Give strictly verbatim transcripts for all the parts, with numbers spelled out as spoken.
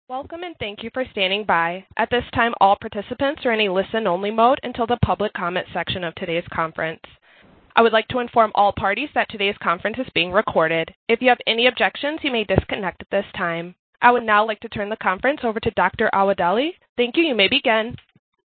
Welcome and thank you for standing by. At this time, all participants are in a listen-only mode until the public comment section of today's conference. I would like to inform all parties that today's conference is being recorded. If you have any objections, you may disconnect at this time. I would now like to turn the conference over to Doctor Awadeli. Thank you. You may begin.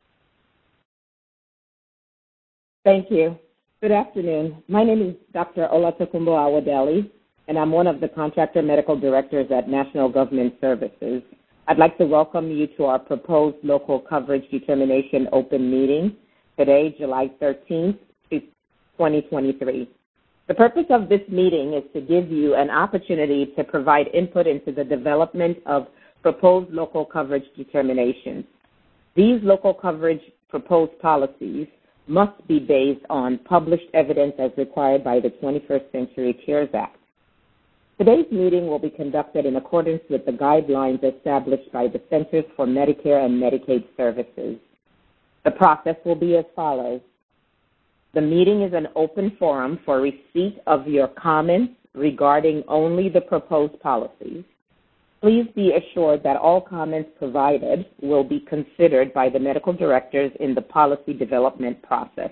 Thank you. Good afternoon. My name is Doctor Olatokunbo Awadeli, and I'm one of the contractor medical directors at National Government Services. I'd like to welcome you to our proposed local coverage determination open meeting today, July thirteenth, twenty twenty-three. The purpose of this meeting is to give you an opportunity to provide input into the development of proposed local coverage determinations. These local coverage proposed policies must be based on published evidence as required by the twenty-first Century Cures Act. Today's meeting will be conducted in accordance with the guidelines established by the Centers for Medicare and Medicaid Services. The process will be as follows. The meeting is an open forum for receipt of your comments regarding only the proposed policies. Please be assured that all comments provided will be considered by the medical directors in the policy development process.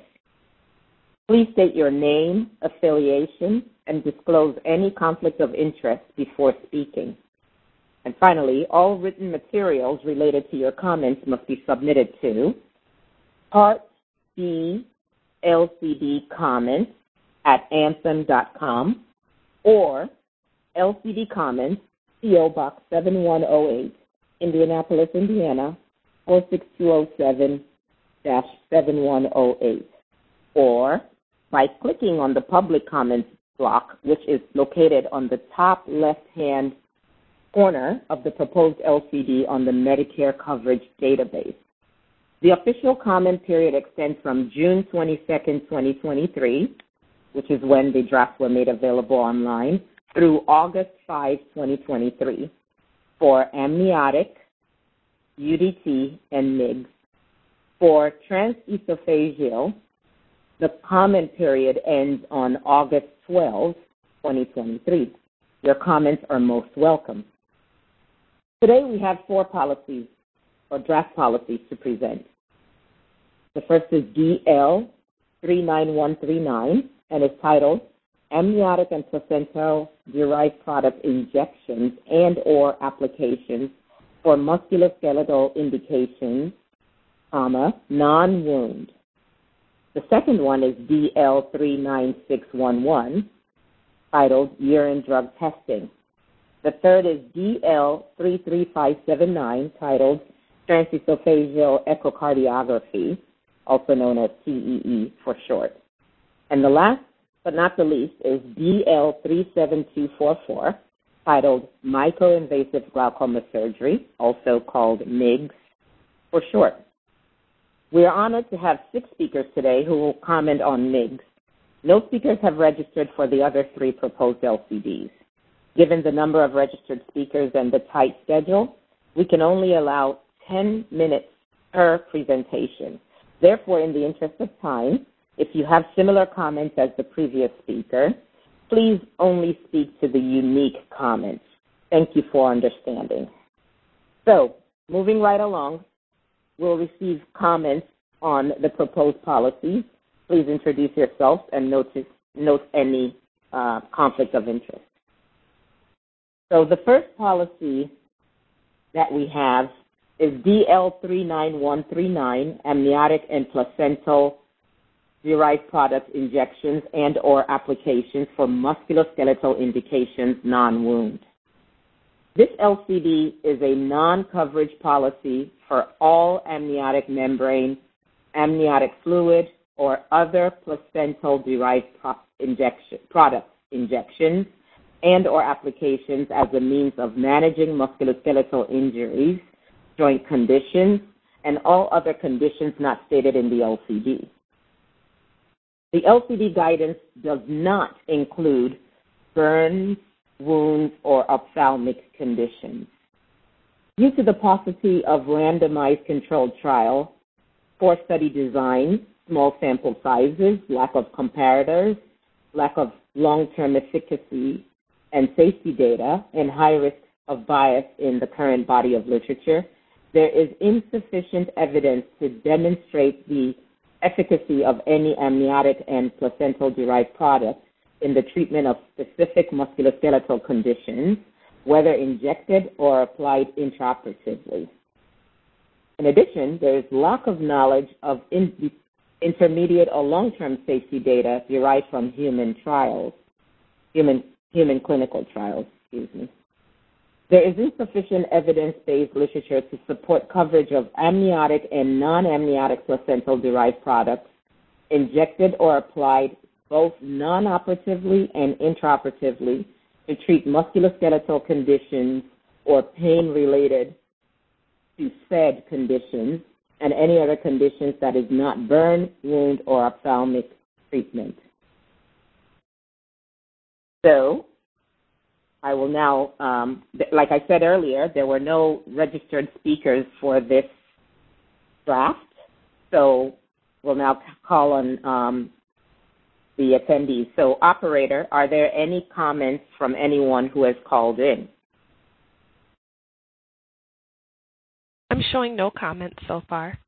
Please state your name, affiliation, and disclose any conflict of interest before speaking. And finally, all written materials related to your comments must be submitted to Part B L C D comments at anthem dot com or L C D comments, P O Box seven one zero eight, Indianapolis, Indiana, four six two zero seven dash seven one zero eight, or by clicking on the public comments block, which is located on the top left-hand corner of the proposed L C D on the Medicare coverage database. The official comment period extends from June twenty-second, twenty twenty-three, which is when the drafts were made available online, through August fifth, twenty twenty-three, for amniotic, U D T, and M I Gs. For transesophageal, the comment period ends on August twelfth, twenty twenty-three. Your comments are most welcome. Today we have four policies or draft policies to present. The first is D L three nine one three nine and is titled Amniotic and Placental Derived Product Injections and or Applications for Musculoskeletal Indications, comma, non-wound. The second one is D L three nine six one one, titled Urine Drug Testing. The third is D L three three five seven nine, titled Transesophageal Echocardiography, also known as T E E for short. And the last but not the least is D L three seven two four four, titled Microinvasive Glaucoma Surgery, also called M I Gs for short. We are honored to have six speakers today who will comment on M I Gs. No speakers have registered for the other three proposed L C Ds. Given the number of registered speakers and the tight schedule, we can only allow ten minutes per presentation. Therefore, in the interest of time, if you have similar comments as the previous speaker, please only speak to the unique comments. Thank you for understanding. So, moving right along, we'll receive comments on the proposed policies. Please introduce yourself and notice, note any uh, conflict of interest. So the first policy that we have is D L three nine one three nine, Amniotic and Placental Derived Product Injections and or Applications for Musculoskeletal Indications, non-wound. This L C D is a non-coverage policy for all amniotic membrane, amniotic fluid, or other placental-derived pro- injection, product injections and or applications as a means of managing musculoskeletal injuries, joint conditions, and all other conditions not stated in the L C D. The L C D guidance does not include burns, wounds, or ophthalmic conditions. Due to the paucity of randomized controlled trial, poor study design, small sample sizes, lack of comparators, lack of long-term efficacy and safety data, and high-risk of bias in the current body of literature, there is insufficient evidence to demonstrate the efficacy of any amniotic and placental-derived products in the treatment of specific musculoskeletal conditions, whether injected or applied intraoperatively. In addition, there is lack of knowledge of in, intermediate or long-term safety data derived from human trials, human, human clinical trials, excuse me. There is insufficient evidence-based literature to support coverage of amniotic and non-amniotic placental-derived products injected or applied both non-operatively and intraoperatively to treat musculoskeletal conditions or pain related to said conditions and any other conditions that is not burn, wound, or ophthalmic treatment. So, I will now, um, like I said earlier, there were no registered speakers for this draft, so we'll now call on um, the attendees. So, operator, are there any comments from anyone who has called in? I'm showing no comments so far.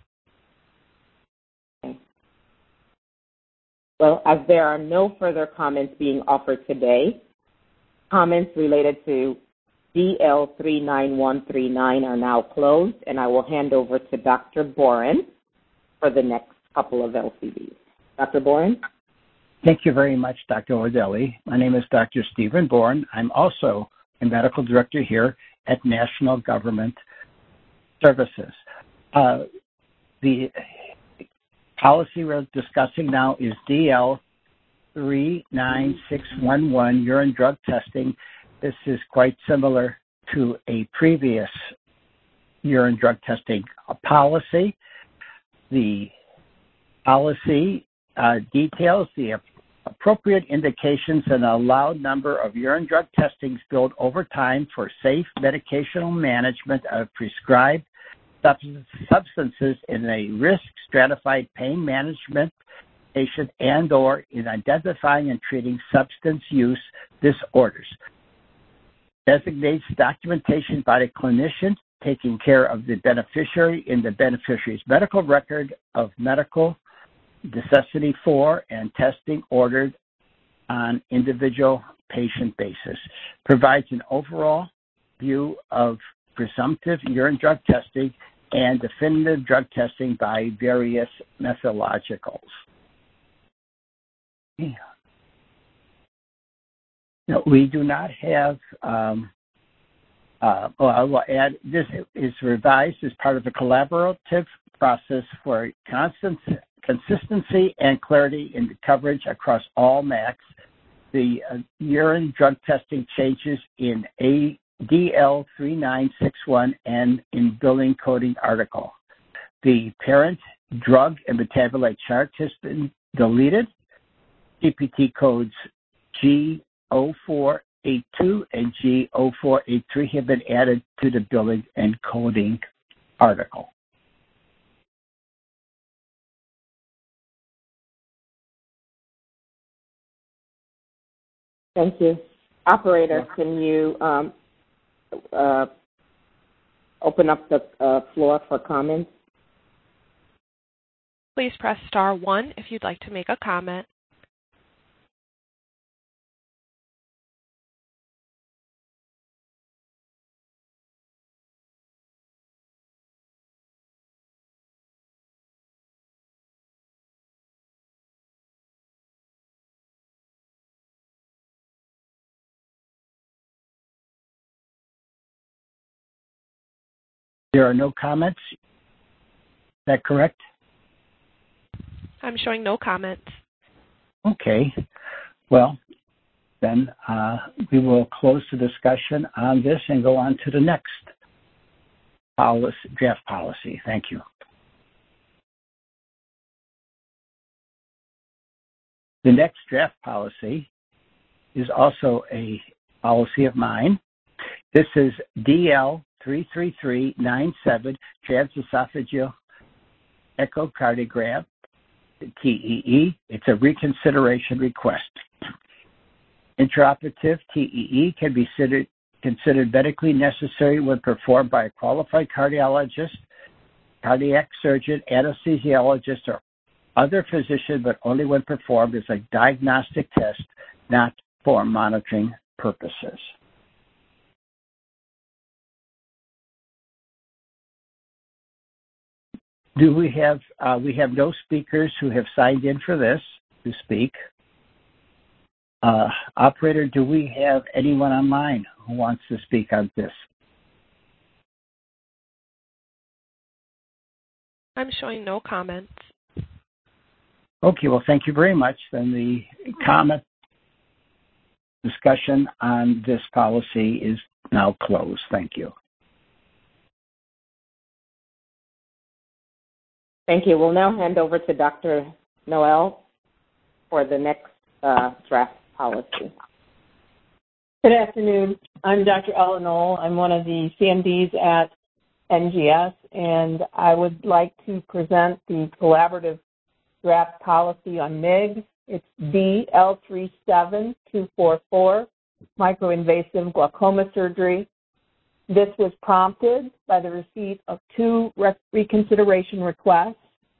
Okay. Well, as there are no further comments being offered today, comments related to D L three nine one three nine are now closed, and I will hand over to Doctor Boren for the next couple of L C Ds. Doctor Boren? Thank you very much, Doctor Odelli. My name is Doctor Stephen Boren. I'm also a medical director here at National Government Services. Uh, the policy we're discussing now is D L three nine six one one, urine drug testing. This is quite similar to a previous urine drug testing policy. The policy uh, details the appropriate indications and allowed number of urine drug testings billed over time for safe medicational management of prescribed substances in a risk-stratified pain management patient and or in identifying and treating substance use disorders. Designates documentation by the clinician taking care of the beneficiary in the beneficiary's medical record of medical necessity for and testing ordered on individual patient basis. Provides an overall view of presumptive urine drug testing and definitive drug testing by various methodologicals. Yeah. No, we do not have, um, uh, well, I will add, this is revised as part of a collaborative process for constant consistency and clarity in the coverage across all M A Cs. The uh, urine drug testing changes in a D L three nine six one and in billing coding article. The parent drug and metabolite chart has been deleted. C P T codes G zero four eight two and G zero four eight three have been added to the billing and coding article. Thank you. Operator, can you um, uh, open up the uh, floor for comments? Please press star one if you'd like to make a comment. There are no comments. Is that correct? I'm showing no comments. Okay. Well, then uh, we will close the discussion on this and go on to the next policy, draft policy. Thank you. The next draft policy is also a policy of mine. This is D L three three three nine seven, transesophageal echocardiogram, T E E. It's a reconsideration request. Intraoperative T E E can be considered medically necessary when performed by a qualified cardiologist, cardiac surgeon, anesthesiologist, or other physician, but only when performed as a diagnostic test, not for monitoring purposes. Do we have, uh, we have no speakers who have signed in for this to speak. Uh, operator, do we have anyone online who wants to speak on this? I'm showing no comments. Okay, well, thank you very much. Then the comment discussion on this policy is now closed. Thank you. Thank you. We'll now hand over to Doctor Noel for the next uh, draft policy. Good afternoon. I'm Doctor Ella Knoll. I'm one of the C M Ds at N G S, and I would like to present the collaborative draft policy on M I G. It's D L three seven two four four, microinvasive glaucoma surgery. This was prompted by the receipt of two rec- reconsideration requests.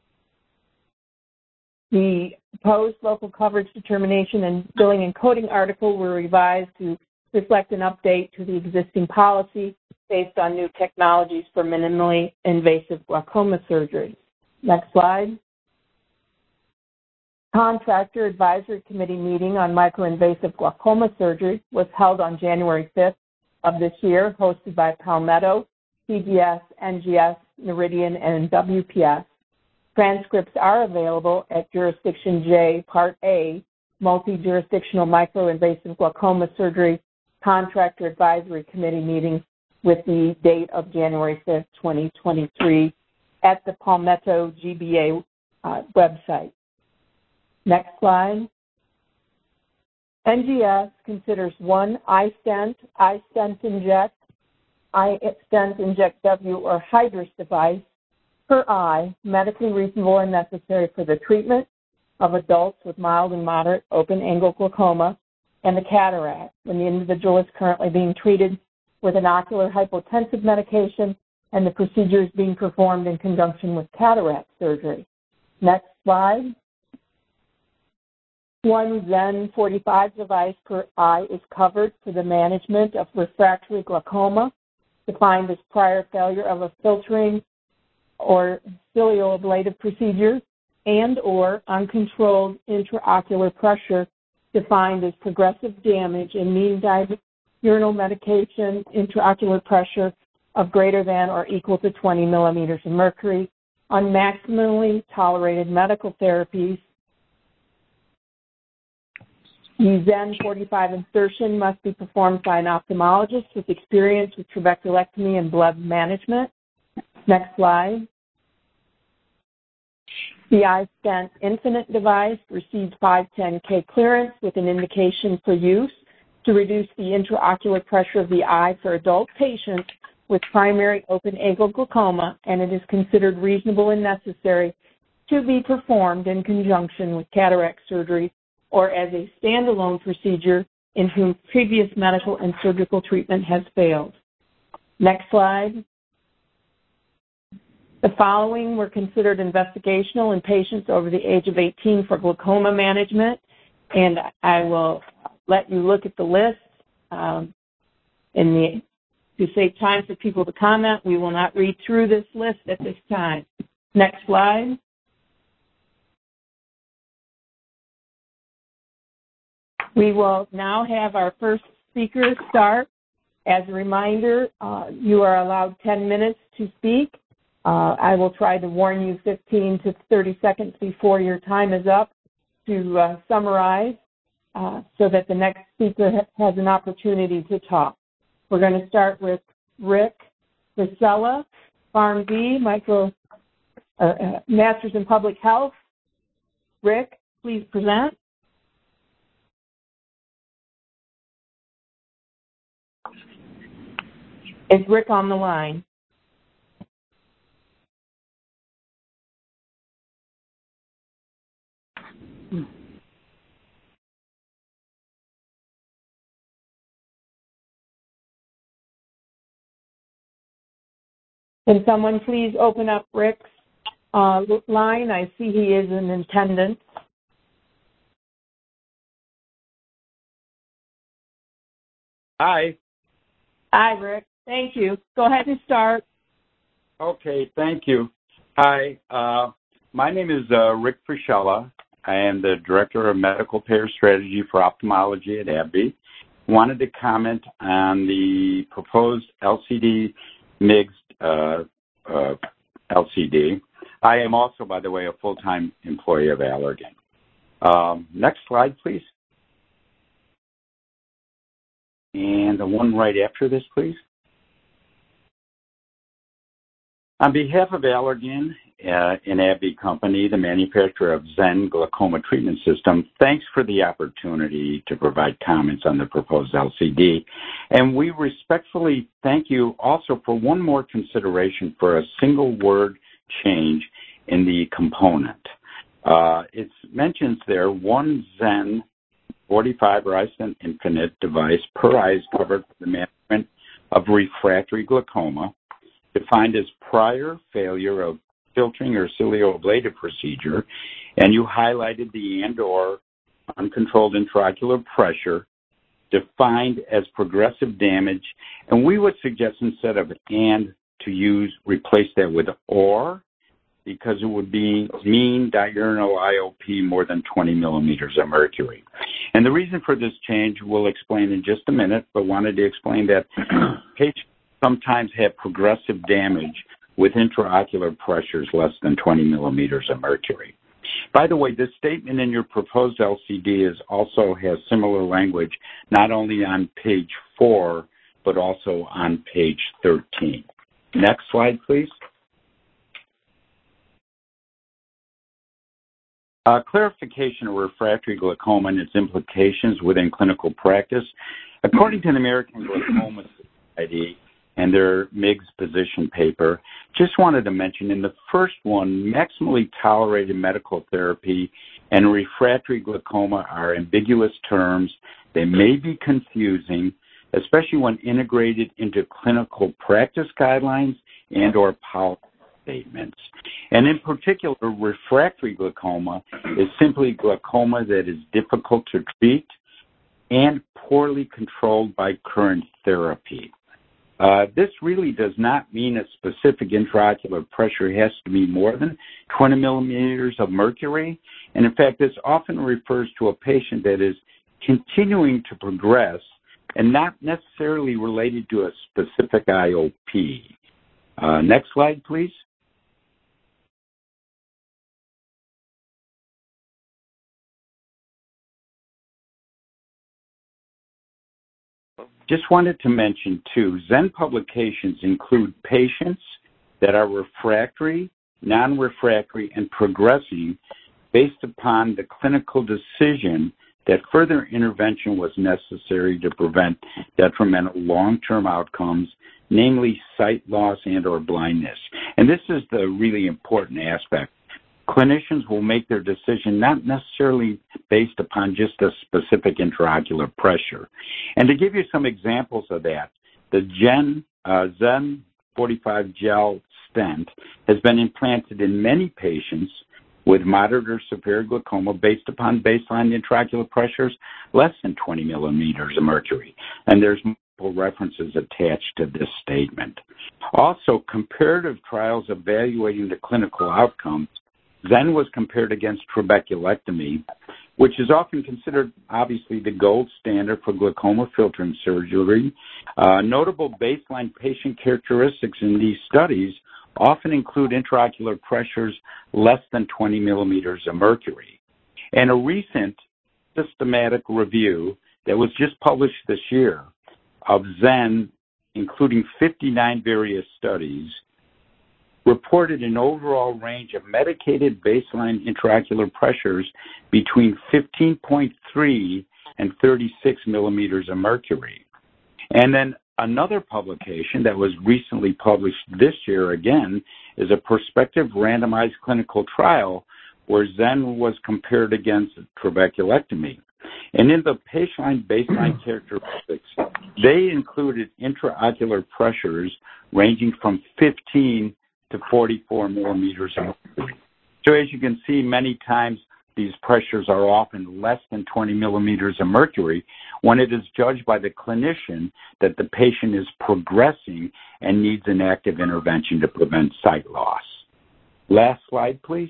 The proposed local coverage determination and billing and coding article were revised to reflect an update to the existing policy based on new technologies for minimally invasive glaucoma surgery. Next slide. Contractor Advisory Committee meeting on microinvasive glaucoma surgery was held on January fifth of this year, hosted by Palmetto, C G S, N G S, Noridian, and W P S. Transcripts are available at Jurisdiction J, Part A, Multi-Jurisdictional Microinvasive Glaucoma Surgery Contractor Advisory Committee meeting with the date of January fifth, twenty twenty-three at the Palmetto G B A uh, website. Next slide. N G S considers one iStent, iStent Inject, iStent Inject W, or Hydrus device per eye medically reasonable and necessary for the treatment of adults with mild and moderate open-angle glaucoma and the cataract when the individual is currently being treated with an ocular hypotensive medication and the procedure is being performed in conjunction with cataract surgery. Next slide. One Zen forty-five device per eye is covered for the management of refractory glaucoma, defined as prior failure of a filtering or cilioablative procedure and or uncontrolled intraocular pressure, defined as progressive damage in mean diurnal medication intraocular pressure of greater than or equal to twenty millimeters of mercury on maximally tolerated medical therapies. The Zen forty-five insertion must be performed by an ophthalmologist with experience with trabeculectomy and blood management. Next slide. The iStent Infinite device received five ten K clearance with an indication for use to reduce the intraocular pressure of the eye for adult patients with primary open-angle glaucoma, and it is considered reasonable and necessary to be performed in conjunction with cataract surgery or as a standalone procedure in whom previous medical and surgical treatment has failed. Next slide. The following were considered investigational in patients over the age of eighteen for glaucoma management, and I will let you look at the list. Um, in the, to save time for people to comment, we will not read through this list at this time. Next slide. We will now have our first speaker start. As a reminder, uh, you are allowed ten minutes to speak. Uh, I will try to warn you fifteen to thirty seconds before your time is up to uh, summarize uh, so that the next speaker ha- has an opportunity to talk. We're going to start with Rick Vasella, PharmD, micro, uh, uh, Masters in Public Health. Rick, please present. Is Rick on the line? Can someone please open up Rick's uh, line? I see he is in attendance. Hi. Hi, Rick. Thank you. Go ahead and start. Okay, thank you. Hi, uh, my name is uh, Rick Frischella. I am the Director of Medical Payer Strategy for Ophthalmology at AbbVie. Wanted to comment on the proposed L C D M I G S uh, uh, L C D. I am also, by the way, a full-time employee of Allergan. Um, next slide, please. And the one right after this, please. On behalf of Allergan, uh, an AbbVie company, the manufacturer of Zen Glaucoma Treatment System, thanks for the opportunity to provide comments on the proposed L C D. And we respectfully thank you also for one more consideration for a single word change in the component. Uh, it mentions there one Zen forty-five or iStent Infinite device per eye is covered for the management of refractory glaucoma, defined as prior failure of filtering or cilio-ablative procedure, and you highlighted the and or uncontrolled intraocular pressure, defined as progressive damage, and we would suggest instead of and to use, replace that with or, because it would be mean diurnal I O P more than twenty millimeters of mercury. And the reason for this change we'll explain in just a minute, but wanted to explain that patients sometimes have progressive damage with intraocular pressures less than twenty millimeters of mercury. By the way, this statement in your proposed L C D is also has similar language not only on page four, but also on page thirteen. Next slide, please. Uh, clarification of refractory glaucoma and its implications within clinical practice. According to the American Glaucoma Society and their M I G S position paper, just wanted to mention in the first one, maximally tolerated medical therapy and refractory glaucoma are ambiguous terms. They may be confusing, especially when integrated into clinical practice guidelines and or policy statements. And in particular, refractory glaucoma is simply glaucoma that is difficult to treat and poorly controlled by current therapy. Uh, this really does not mean a specific intraocular pressure has to be more than twenty millimeters of mercury. And in fact, this often refers to a patient that is continuing to progress and not necessarily related to a specific I O P. Uh, next slide, please. Just wanted to mention, too, Zen publications include patients that are refractory, non-refractory, and progressing based upon the clinical decision that further intervention was necessary to prevent detrimental long-term outcomes, namely sight loss and or blindness. And this is the really important aspect. Clinicians will make their decision not necessarily based upon just a specific intraocular pressure. And to give you some examples of that, the Gen, uh, Zen forty-five gel stent has been implanted in many patients with moderate or severe glaucoma based upon baseline intraocular pressures less than twenty millimeters of mercury. And there's multiple references attached to this statement. Also, comparative trials evaluating the clinical outcomes, Zen was compared against trabeculectomy, which is often considered, obviously, the gold standard for glaucoma filtering surgery. Uh, notable baseline patient characteristics in these studies often include intraocular pressures less than twenty millimeters of mercury. And a recent systematic review that was just published this year of Zen, including fifty-nine various studies, reported an overall range of medicated baseline intraocular pressures between fifteen point three and thirty-six millimeters of mercury. And then another publication that was recently published this year again is a prospective randomized clinical trial where Zen was compared against trabeculectomy. And in the patient baseline characteristics, they included intraocular pressures ranging from fifteen to forty-four millimeters of mercury. So as you can see, many times these pressures are often less than twenty millimeters of mercury when it is judged by the clinician that the patient is progressing and needs an active intervention to prevent sight loss. Last slide, please.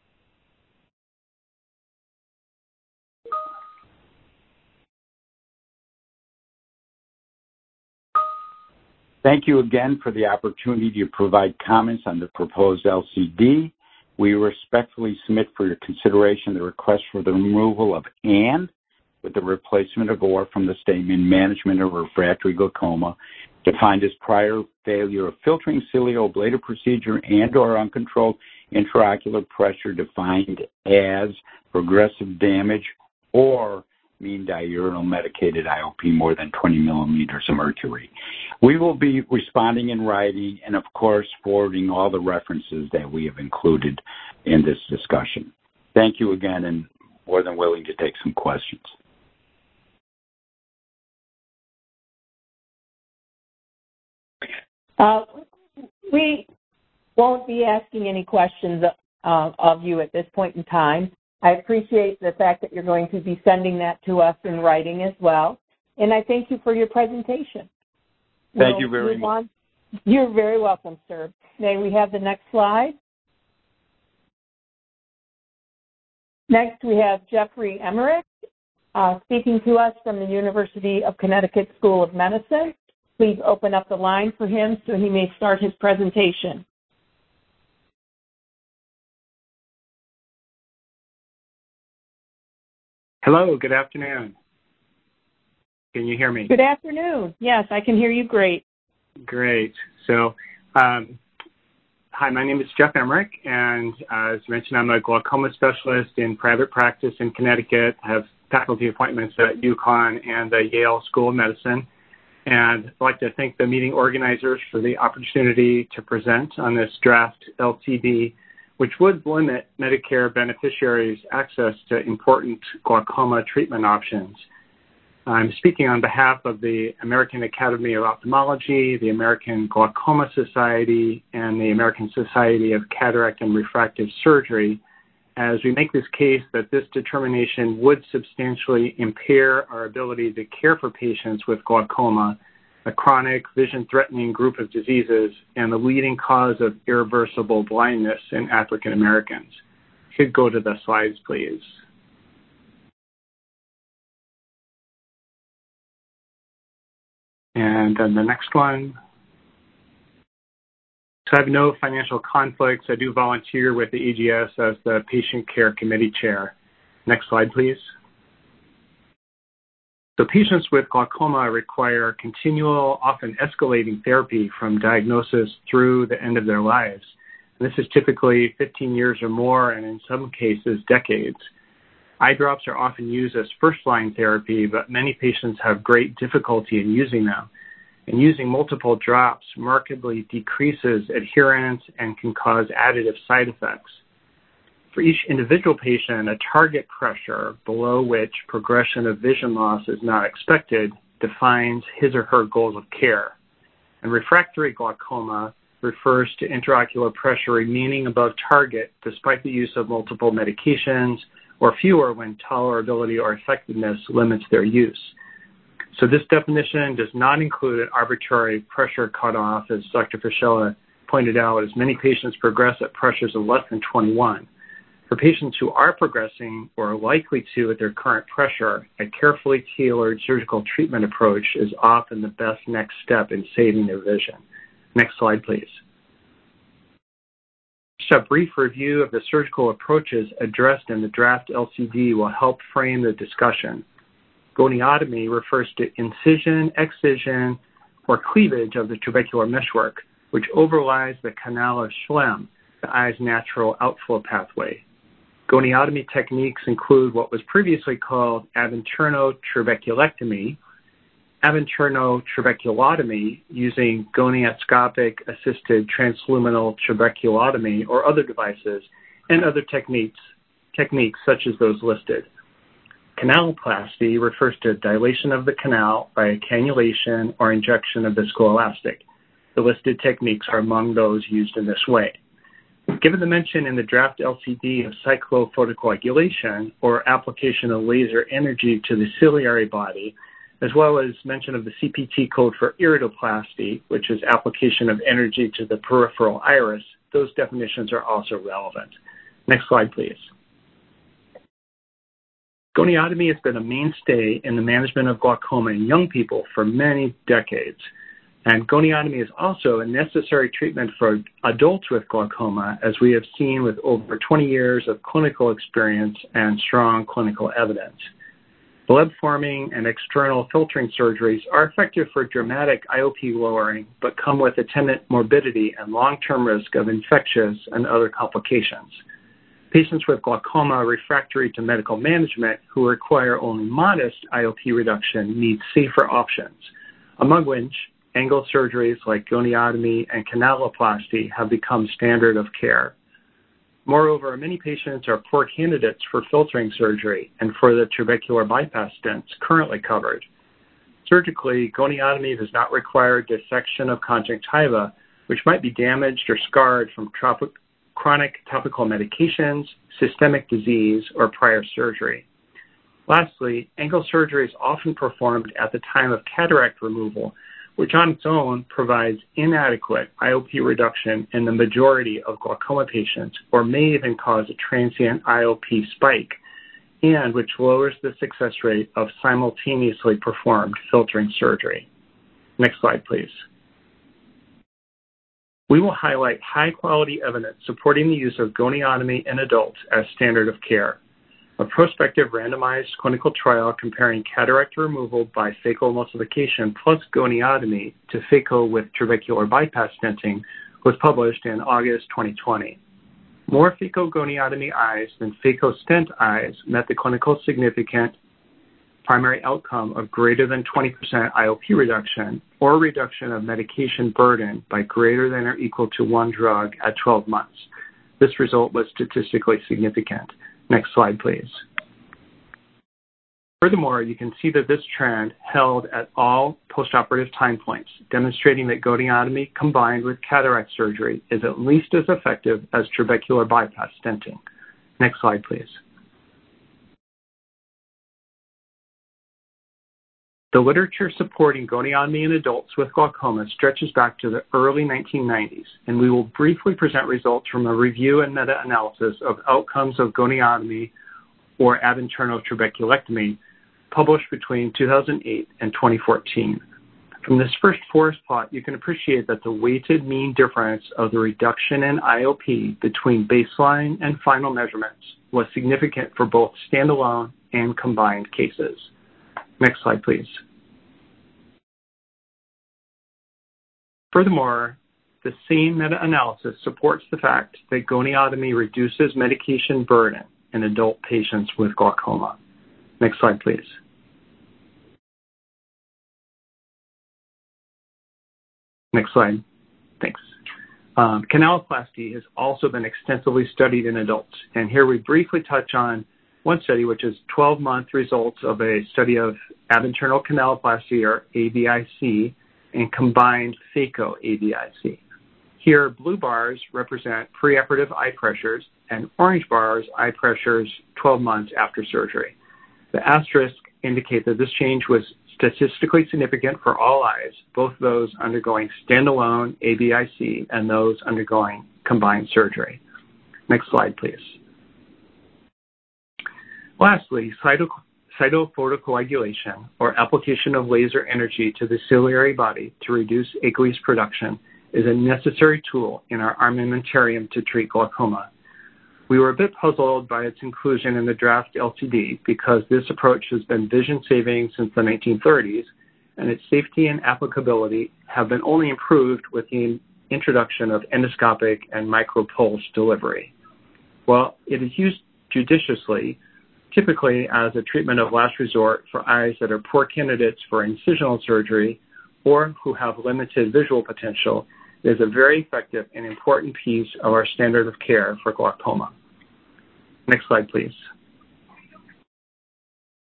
Thank you again for the opportunity to provide comments on the proposed L C D. We respectfully submit for your consideration the request for the removal of "and" with the replacement of "or" from the statement "management of refractory glaucoma," defined as prior failure of filtering cilio-ablative procedure and or uncontrolled intraocular pressure defined as progressive damage or mean diurnal medicated I O P more than twenty millimeters of mercury. We will be responding in writing and, of course, forwarding all the references that we have included in this discussion. Thank you again, and more than willing to take some questions. Uh, we won't be asking any questions uh, of you at this point in time. I appreciate the fact that you're going to be sending that to us in writing as well. And I thank you for your presentation. Thank we'll you very much. On. You're very welcome, sir. May we have the next slide? Next, we have Jeffrey Emmerich uh, speaking to us from the University of Connecticut School of Medicine. Please open up the line for him so he may start his presentation. Hello, good afternoon. Can you hear me? Good afternoon. Yes, I can hear you great. Great. So, um, hi, my name is Jeff Emmerich, and uh, as mentioned, I'm a glaucoma specialist in private practice in Connecticut. I have faculty appointments at UConn and the Yale School of Medicine. And I'd like to thank the meeting organizers for the opportunity to present on this draft L C D, which would limit Medicare beneficiaries' access to important glaucoma treatment options. I'm speaking on behalf of the American Academy of Ophthalmology, the American Glaucoma Society, and the American Society of Cataract and Refractive Surgery, as we make this case that this determination would substantially impair our ability to care for patients with glaucoma, a chronic vision-threatening group of diseases and the leading cause of irreversible blindness in African Americans. Could go to the slides, please. And then the next one. So I have no financial conflicts. I do volunteer with the A G S as the Patient Care Committee Chair. Next slide, please. So patients with glaucoma require continual, often escalating therapy from diagnosis through the end of their lives. And this is typically fifteen years or more, and in some cases, decades. Eye drops are often used as first-line therapy, but many patients have great difficulty in using them. And using multiple drops markedly decreases adherence and can cause additive side effects. For each individual patient, a target pressure below which progression of vision loss is not expected defines his or her goals of care. And refractory glaucoma refers to intraocular pressure remaining above target despite the use of multiple medications or fewer when tolerability or effectiveness limits their use. So this definition does not include an arbitrary pressure cutoff, as Doctor Fischella pointed out, as many patients progress at pressures of less than twenty-one. For patients who are progressing or are likely to at their current pressure, a carefully tailored surgical treatment approach is often the best next step in saving their vision. Next slide, please. Just a brief review of the surgical approaches addressed in the draft L C D will help frame the discussion. Goniotomy refers to incision, excision, or cleavage of the trabecular meshwork, which overlies the canal of Schlemm, the eye's natural outflow pathway. Goniotomy techniques include what was previously called avinturno trabeculectomy, avinturno trabeculotomy using gonioscopic assisted transluminal trabeculotomy or other devices, and other techniques, techniques such as those listed. Canaloplasty refers to dilation of the canal by a cannulation or injection of viscoelastic. The listed techniques are among those used in this way. Given the mention in the draft L C D of cyclophotocoagulation, or application of laser energy to the ciliary body, as well as mention of the C P T code for iridoplasty, which is application of energy to the peripheral iris, those definitions are also relevant. Next slide, please. Goniotomy has been a mainstay in the management of glaucoma in young people for many decades. And goniotomy is also a necessary treatment for adults with glaucoma, as we have seen with over twenty years of clinical experience and strong clinical evidence. Blood-forming and external filtering surgeries are effective for dramatic I O P lowering, but come with attendant morbidity and long-term risk of infectious and other complications. Patients with glaucoma refractory to medical management who require only modest I O P reduction need safer options, among which angle surgeries like goniotomy and canaloplasty have become standard of care. Moreover, many patients are poor candidates for filtering surgery and for the trabecular bypass stents currently covered. Surgically, goniotomy does not require dissection of conjunctiva, which might be damaged or scarred from tropic, chronic topical medications, systemic disease, or prior surgery. Lastly, angle surgery is often performed at the time of cataract removal, which on its own provides inadequate I O P reduction in the majority of glaucoma patients, or may even cause a transient I O P spike, and which lowers the success rate of simultaneously performed filtering surgery. Next slide, please. We will highlight high-quality evidence supporting the use of goniotomy in adults as standard of care. A prospective randomized clinical trial comparing cataract removal by phacoemulsification plus goniotomy to phaco with trabecular bypass stenting was published in August twenty twenty. More phacogoniotomy eyes than phaco stent eyes met the clinical significant primary outcome of greater than twenty percent I O P reduction or reduction of medication burden by greater than or equal to one drug at twelve months. This result was statistically significant. Next slide, please. Furthermore, you can see that this trend held at all postoperative time points, demonstrating that goniotomy combined with cataract surgery is at least as effective as trabecular bypass stenting. Next slide, please. The literature supporting goniotomy in adults with glaucoma stretches back to the early nineteen nineties, and we will briefly present results from a review and meta-analysis of outcomes of goniotomy or ab interno trabeculectomy published between two thousand eight and twenty fourteen. From this first forest plot, you can appreciate that the weighted mean difference of the reduction in I O P between baseline and final measurements was significant for both standalone and combined cases. Next slide, please. Furthermore, the same meta-analysis supports the fact that goniotomy reduces medication burden in adult patients with glaucoma. Next slide, please. Next slide. Thanks. Um, canaloplasty has also been extensively studied in adults, and here we briefly touch on one study, which is twelve-month results of a study of ab interno canaloplasty, or A B I C, and combined phaco A B I C. Here, blue bars represent preoperative eye pressures, and orange bars eye pressures twelve months after surgery. The asterisk indicate that this change was statistically significant for all eyes, both those undergoing standalone A B I C and those undergoing combined surgery. Next slide, please. Lastly, cyto cytophotocoagulation, or application of laser energy to the ciliary body to reduce aqueous production, is a necessary tool in our armamentarium to treat glaucoma. We were a bit puzzled by its inclusion in the draft L C D because this approach has been vision-saving since the nineteen thirties, and its safety and applicability have been only improved with the introduction of endoscopic and micropulse delivery. While it is used judiciously, typically as a treatment of last resort for eyes that are poor candidates for incisional surgery or who have limited visual potential, it is a very effective and important piece of our standard of care for glaucoma. Next slide, please.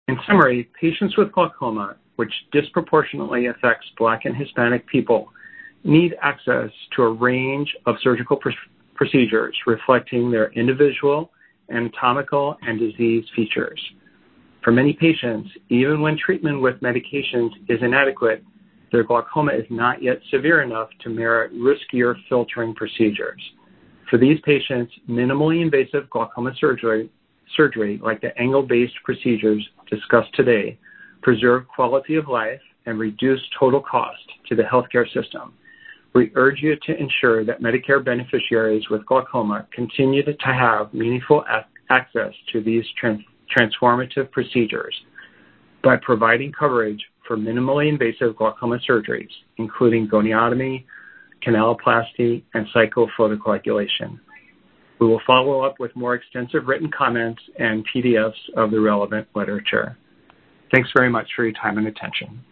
In summary, patients with glaucoma, which disproportionately affects Black and Hispanic people, need access to a range of surgical pr- procedures reflecting their individual, anatomical, and disease features. For many patients, even when treatment with medications is inadequate, their glaucoma is not yet severe enough to merit riskier filtering procedures. For these patients, minimally invasive glaucoma surgery, surgery like the angle-based procedures discussed today, preserve quality of life and reduce total cost to the healthcare system. We urge you to ensure that Medicare beneficiaries with glaucoma continue to have meaningful a- access to these trans- transformative procedures by providing coverage for minimally invasive glaucoma surgeries, including goniotomy, canaloplasty, and psychophotocoagulation. We will follow up with more extensive written comments and P D Fs of the relevant literature. Thanks very much for your time and attention.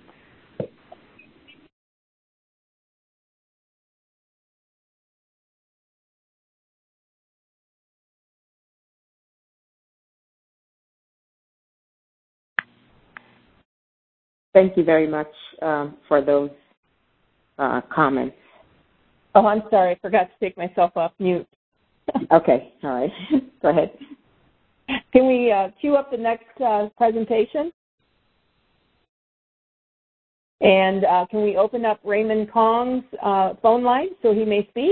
Thank you very much um, for those uh, comments. Oh, I'm sorry. I forgot to take myself off mute. Okay. All right. Go ahead. Can we uh, queue up the next uh, presentation? And uh, can we open up Raymond Kong's uh, phone line so he may speak?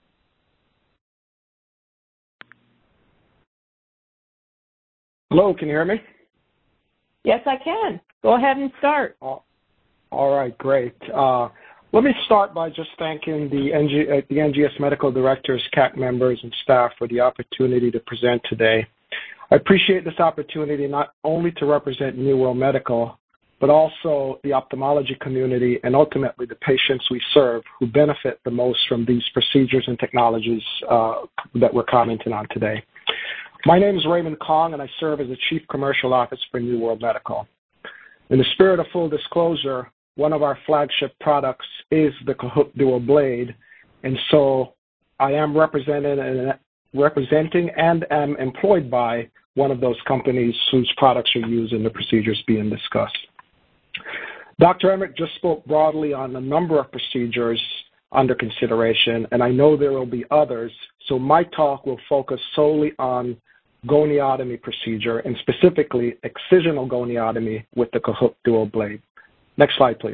Hello, can you hear me? Yes, I can. Go ahead and start. Oh, all right, great. Uh, let me start by just thanking the, N G, uh, the N G S medical directors, C A C members, and staff for the opportunity to present today. I appreciate this opportunity not only to represent New World Medical, but also the ophthalmology community and ultimately the patients we serve who benefit the most from these procedures and technologies uh, that we're commenting on today. My name is Raymond Kong, and I serve as the Chief Commercial Officer for New World Medical. In the spirit of full disclosure, one of our flagship products is the Kahoot Dual Blade, and so I am represented and, representing and am employed by one of those companies whose products are used in the procedures being discussed. Doctor Emmerich just spoke broadly on a number of procedures under consideration, and I know there will be others, so my talk will focus solely on goniotomy procedure, and specifically excisional goniotomy with the Kahoot Dual Blade. Next slide, please.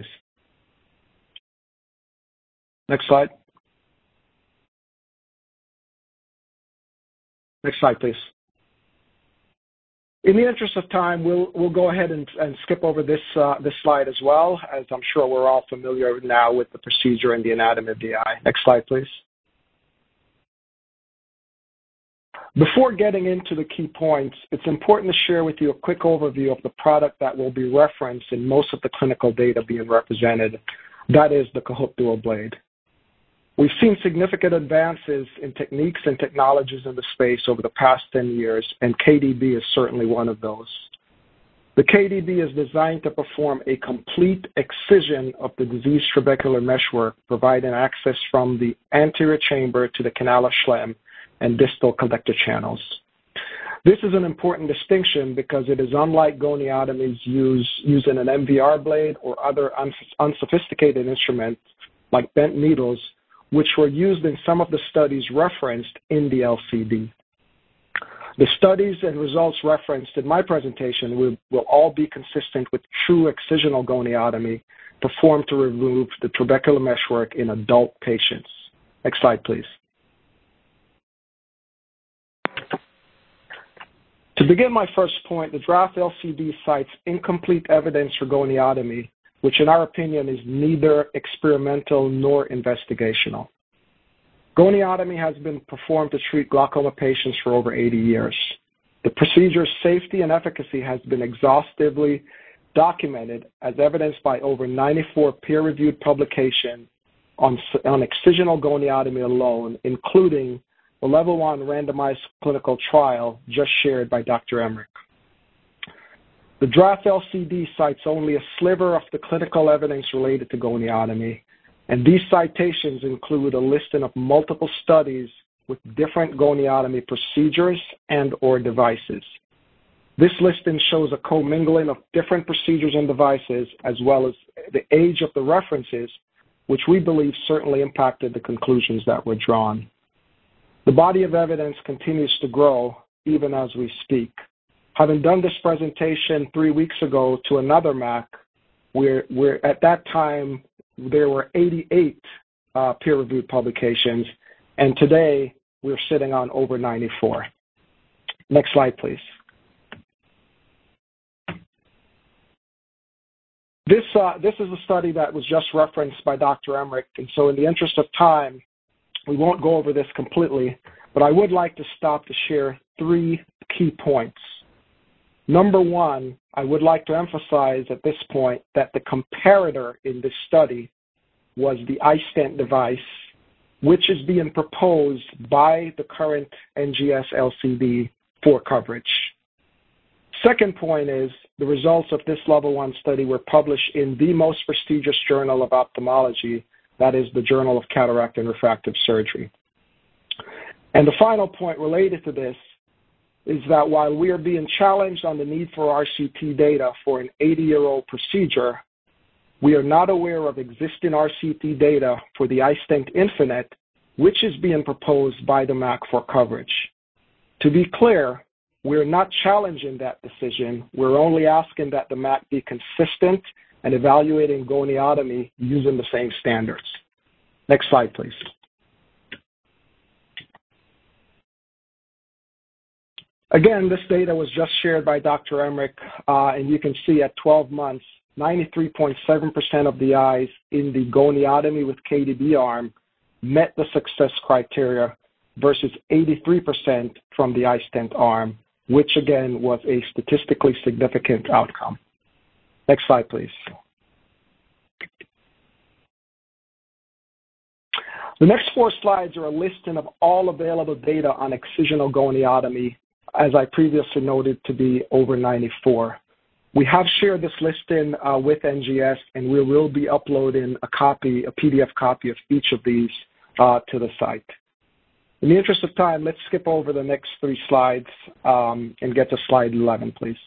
Next slide. Next slide, please. In the interest of time, we'll we'll go ahead and, and skip over this uh, this slide as well, as I'm sure we're all familiar now with the procedure and the anatomy of the eye. Next slide, please. Before getting into the key points, it's important to share with you a quick overview of the product that will be referenced in most of the clinical data being represented. That is the Kahoot Dual Blade. We've seen significant advances in techniques and technologies in the space over the past ten years, and K D B is certainly one of those. The K D B is designed to perform a complete excision of the diseased trabecular meshwork, providing access from the anterior chamber to the canal of Schlemm and distal collector channels. This is an important distinction because it is unlike goniotomies used using an M V R blade or other unsophisticated instruments like bent needles, which were used in some of the studies referenced in the L C D. The studies and results referenced in my presentation will, will all be consistent with true excisional goniotomy performed to remove the trabecular meshwork in adult patients. Next slide, please. To begin my first point, the draft L C D cites incomplete evidence for goniotomy, which in our opinion is neither experimental nor investigational. Goniotomy has been performed to treat glaucoma patients for over eighty years. The procedure's safety and efficacy has been exhaustively documented as evidenced by over ninety-four peer-reviewed publications on, on excisional goniotomy alone, including the level one randomized clinical trial just shared by Doctor Emmerich. The draft L C D cites only a sliver of the clinical evidence related to goniotomy, and these citations include a listing of multiple studies with different goniotomy procedures and or devices. This listing shows a commingling of different procedures and devices, as well as the age of the references, which we believe certainly impacted the conclusions that were drawn. The body of evidence continues to grow even as we speak. Having done this presentation three weeks ago to another M A C, where, where at that time there were eighty-eight uh, peer-reviewed publications, and today we're sitting on over ninety-four. Next slide, please. This, uh, this is a study that was just referenced by Doctor Emmerich, and so in the interest of time, we won't go over this completely, but I would like to stop to share three key points. Number one, I would like to emphasize at this point that the comparator in this study was the iStent device, which is being proposed by the current N G S L C D for coverage. Second point is the results of this level one study were published in the most prestigious journal of ophthalmology, that is the Journal of Cataract and Refractive Surgery. And the final point related to this is that while we are being challenged on the need for R C T data for an eighty-year-old procedure, we are not aware of existing R C T data for the iStent Infinite, which is being proposed by the M A C for coverage. To be clear, we're not challenging that decision. We're only asking that the M A C be consistent and evaluating goniotomy using the same standards. Next slide, please. Again, this data was just shared by Doctor Emmerich, uh, and you can see at twelve months, ninety-three point seven percent of the eyes in the goniotomy with K D B arm met the success criteria versus eighty-three percent from the iStent arm, which again was a statistically significant outcome. Next slide, please. The next four slides are a listing of all available data on excisional goniotomy, as I previously noted to be over ninety-four. We have shared this listing uh, with N G S, and we will be uploading a copy, a P D F copy of each of these uh, to the site. In the interest of time, let's skip over the next three slides um, and get to slide eleven, please.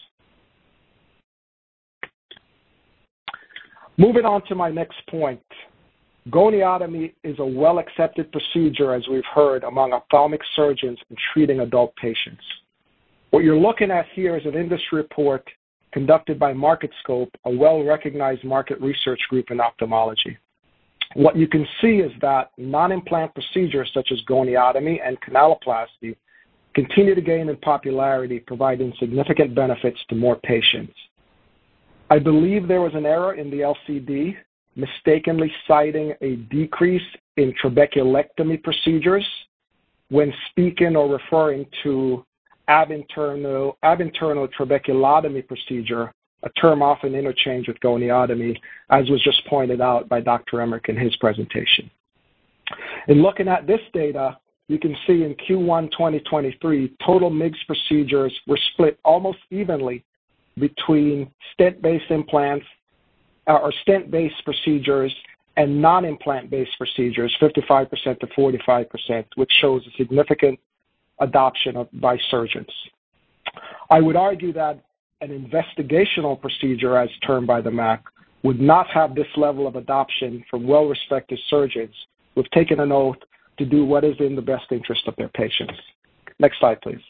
Moving on to my next point. Goniotomy is a well-accepted procedure, as we've heard, among ophthalmic surgeons in treating adult patients. What you're looking at here is an industry report conducted by MarketScope, a well-recognized market research group in ophthalmology. What you can see is that non-implant procedures such as goniotomy and canaloplasty continue to gain in popularity, providing significant benefits to more patients. I believe there was an error in the L C D, mistakenly citing a decrease in trabeculectomy procedures when speaking or referring to ab-internal, ab-internal trabeculotomy procedure, a term often interchanged with goniotomy, as was just pointed out by Doctor Emmerich in his presentation. In looking at this data, you can see in Q one twenty twenty-three, total M I G S procedures were split almost evenly between stent-based implants or stent-based procedures and non-implant-based procedures, fifty-five percent to forty-five percent, which shows a significant adoption of, by surgeons. I would argue that an investigational procedure, as termed by the M A C, would not have this level of adoption from well-respected surgeons who have taken an oath to do what is in the best interest of their patients. Next slide, please.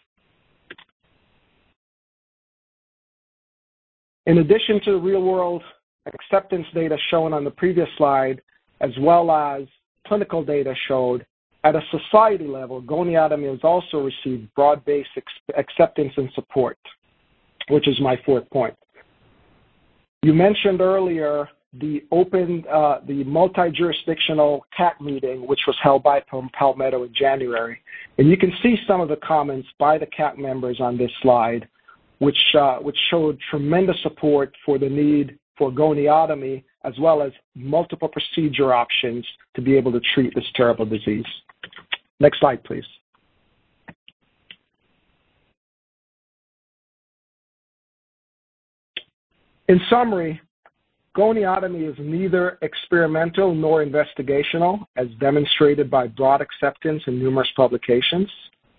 In addition to the real-world acceptance data shown on the previous slide, as well as clinical data showed, at a society level, goniotomy has also received broad-based acceptance and support, which is my fourth point. You mentioned earlier the open, uh, the multi-jurisdictional C A C meeting, which was held by Palmetto in January. And you can see some of the comments by the C A C members on this slide, which, uh, which showed tremendous support for the need for goniotomy, as well as multiple procedure options to be able to treat this terrible disease. Next slide, please. In summary, goniotomy is neither experimental nor investigational, as demonstrated by broad acceptance in numerous publications.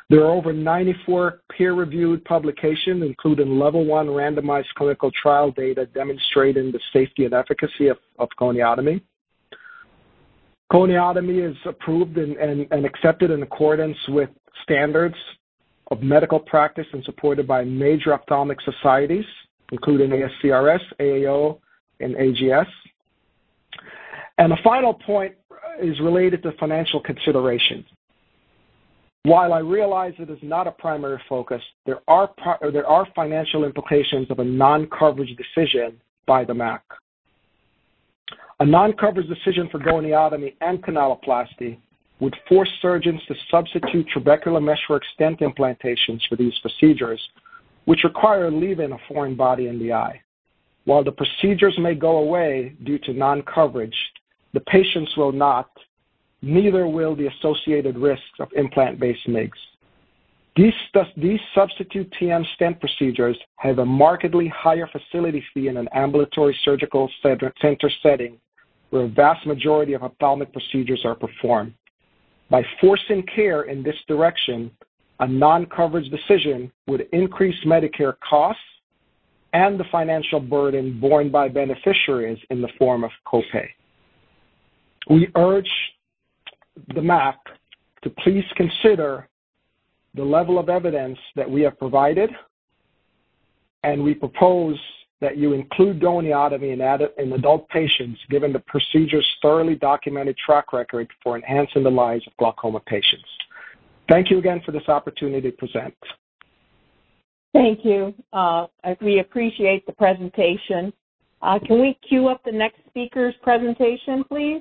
There are over ninety-four peer-reviewed publications, including level one randomized clinical trial data demonstrating the safety and efficacy of, of goniotomy. Goniotomy is approved and, and, and accepted in accordance with standards of medical practice and supported by major ophthalmic societies, including A S C R S, A A O, and A G S. And the final point is related to financial considerations. While I realize it is not a primary focus, there are, there are financial implications of a non-coverage decision by the M A C. A non-coverage decision for goniotomy and canaloplasty would force surgeons to substitute trabecular meshwork stent implantations for these procedures, which require leaving a foreign body in the eye. While the procedures may go away due to non-coverage, the patients will not, neither will the associated risks of implant-based M I Gs. These, these substitute T M stent procedures have a markedly higher facility fee in an ambulatory surgical center setting where a vast majority of ophthalmic procedures are performed. By forcing care in this direction, a non-coverage decision would increase Medicare costs and the financial burden borne by beneficiaries in the form of copay. We urge the M A C to please consider the level of evidence that we have provided, and we propose that you include goniotomy in, ad- in adult patients given the procedure's thoroughly documented track record for enhancing the lives of glaucoma patients. Thank you again for this opportunity to present. Thank you. Uh, we appreciate the presentation. Uh, can we queue up the next speaker's presentation, please?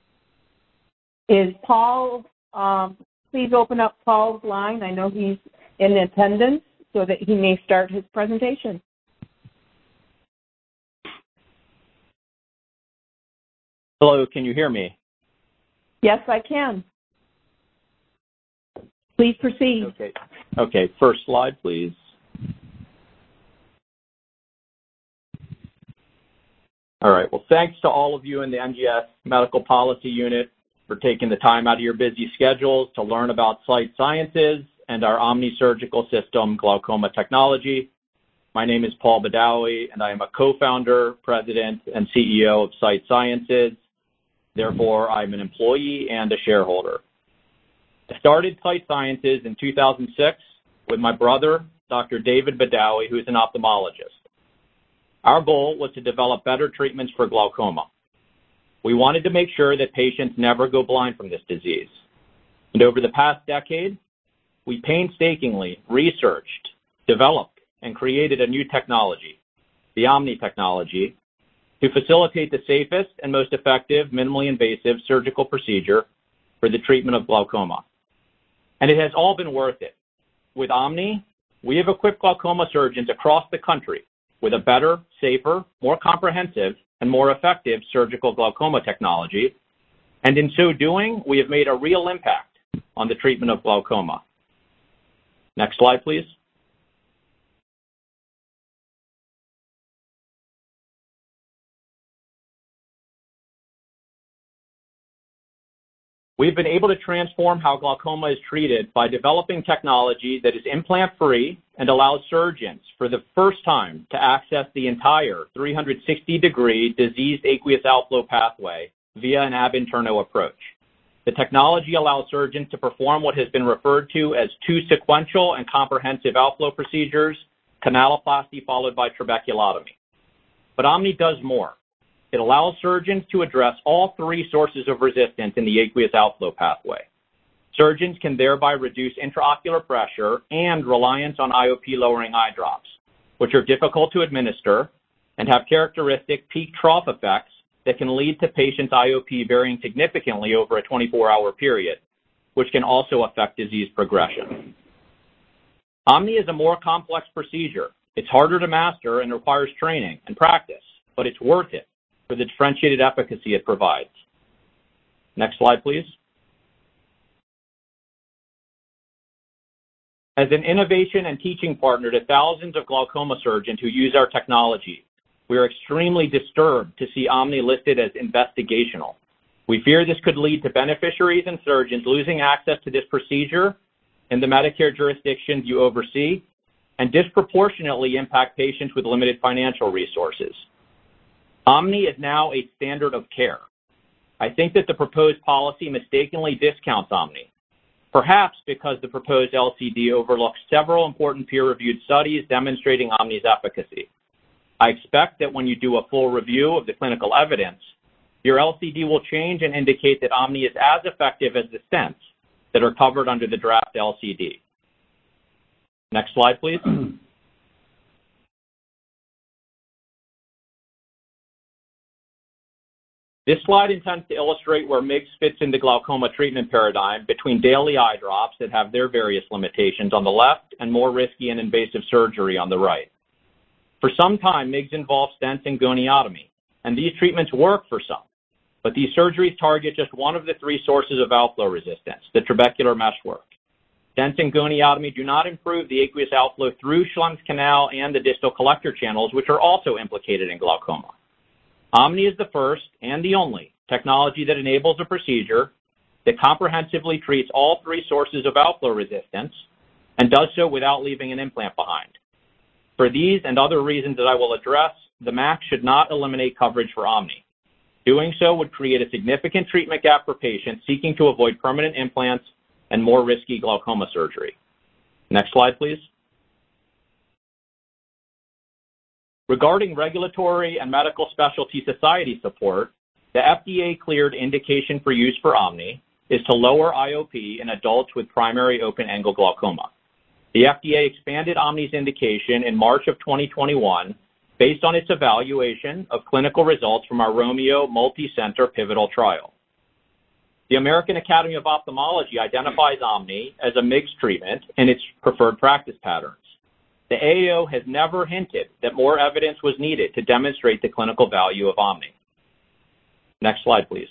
Is Paul, um, please open up Paul's line. I know he's in attendance so that he may start his presentation. Hello, can you hear me? Yes, I can. Please proceed. Okay. Okay, first slide, please. All right, well, thanks to all of you in the N G S Medical Policy Unit for taking the time out of your busy schedules to learn about Sight Sciences and our Omni Surgical System glaucoma technology. My name is Paul Badawi, and I am a co-founder, president, and C E O of Sight Sciences. Therefore, I'm an employee and a shareholder. I started Sight Sciences in two thousand six with my brother, Doctor David Badawi, who is an ophthalmologist. Our goal was to develop better treatments for glaucoma. We wanted to make sure that patients never go blind from this disease. And over the past decade, we painstakingly researched, developed, and created a new technology, the Omni technology, to facilitate the safest and most effective minimally invasive surgical procedure for the treatment of glaucoma. And it has all been worth it. With Omni, we have equipped glaucoma surgeons across the country with a better, safer, more comprehensive, and more effective surgical glaucoma technology. And in so doing, we have made a real impact on the treatment of glaucoma. Next slide, please. We've been able to transform how glaucoma is treated by developing technology that is implant-free and allows surgeons, for the first time, to access the entire three hundred sixty degree diseased aqueous outflow pathway via an ab interno approach. The technology allows surgeons to perform what has been referred to as two sequential and comprehensive outflow procedures, canaloplasty followed by trabeculotomy. But Omni does more. It allows surgeons to address all three sources of resistance in the aqueous outflow pathway. Surgeons can thereby reduce intraocular pressure and reliance on I O P-lowering eye drops, which are difficult to administer and have characteristic peak-trough effects that can lead to patients' I O P varying significantly over a twenty-four hour period, which can also affect disease progression. Omni is a more complex procedure. It's harder to master and requires training and practice, but it's worth it for the differentiated efficacy it provides. Next slide, please. As an innovation and teaching partner to thousands of glaucoma surgeons who use our technology, we are extremely disturbed to see Omni listed as investigational. We fear this could lead to beneficiaries and surgeons losing access to this procedure in the Medicare jurisdictions you oversee and disproportionately impact patients with limited financial resources. Omni is now a standard of care. I think that the proposed policy mistakenly discounts Omni, perhaps because the proposed L C D overlooks several important peer-reviewed studies demonstrating Omni's efficacy. I expect that when you do a full review of the clinical evidence, your L C D will change and indicate that Omni is as effective as the stents that are covered under the draft L C D. Next slide, please. This slide intends to illustrate where M I G S fits in the glaucoma treatment paradigm between daily eye drops that have their various limitations on the left and more risky and invasive surgery on the right. For some time, M I G S involves stents and goniotomy, and these treatments work for some, but these surgeries target just one of the three sources of outflow resistance, the trabecular meshwork. Stents and goniotomy do not improve the aqueous outflow through Schlemm's canal and the distal collector channels, which are also implicated in glaucoma. Omni is the first and the only technology that enables a procedure that comprehensively treats all three sources of outflow resistance and does so without leaving an implant behind. For these and other reasons that I will address, the M A C should not eliminate coverage for Omni. Doing so would create a significant treatment gap for patients seeking to avoid permanent implants and more risky glaucoma surgery. Next slide, please. Regarding regulatory and medical specialty society support, the F D A-cleared indication for use for Omni is to lower I O P in adults with primary open-angle glaucoma. The F D A expanded Omni's indication in March of twenty twenty-one based on its evaluation of clinical results from our Romeo multi-center pivotal trial. The American Academy of Ophthalmology identifies Omni as a M I G S treatment in its preferred practice patterns. The A A O has never hinted that more evidence was needed to demonstrate the clinical value of Omni. Next slide, please.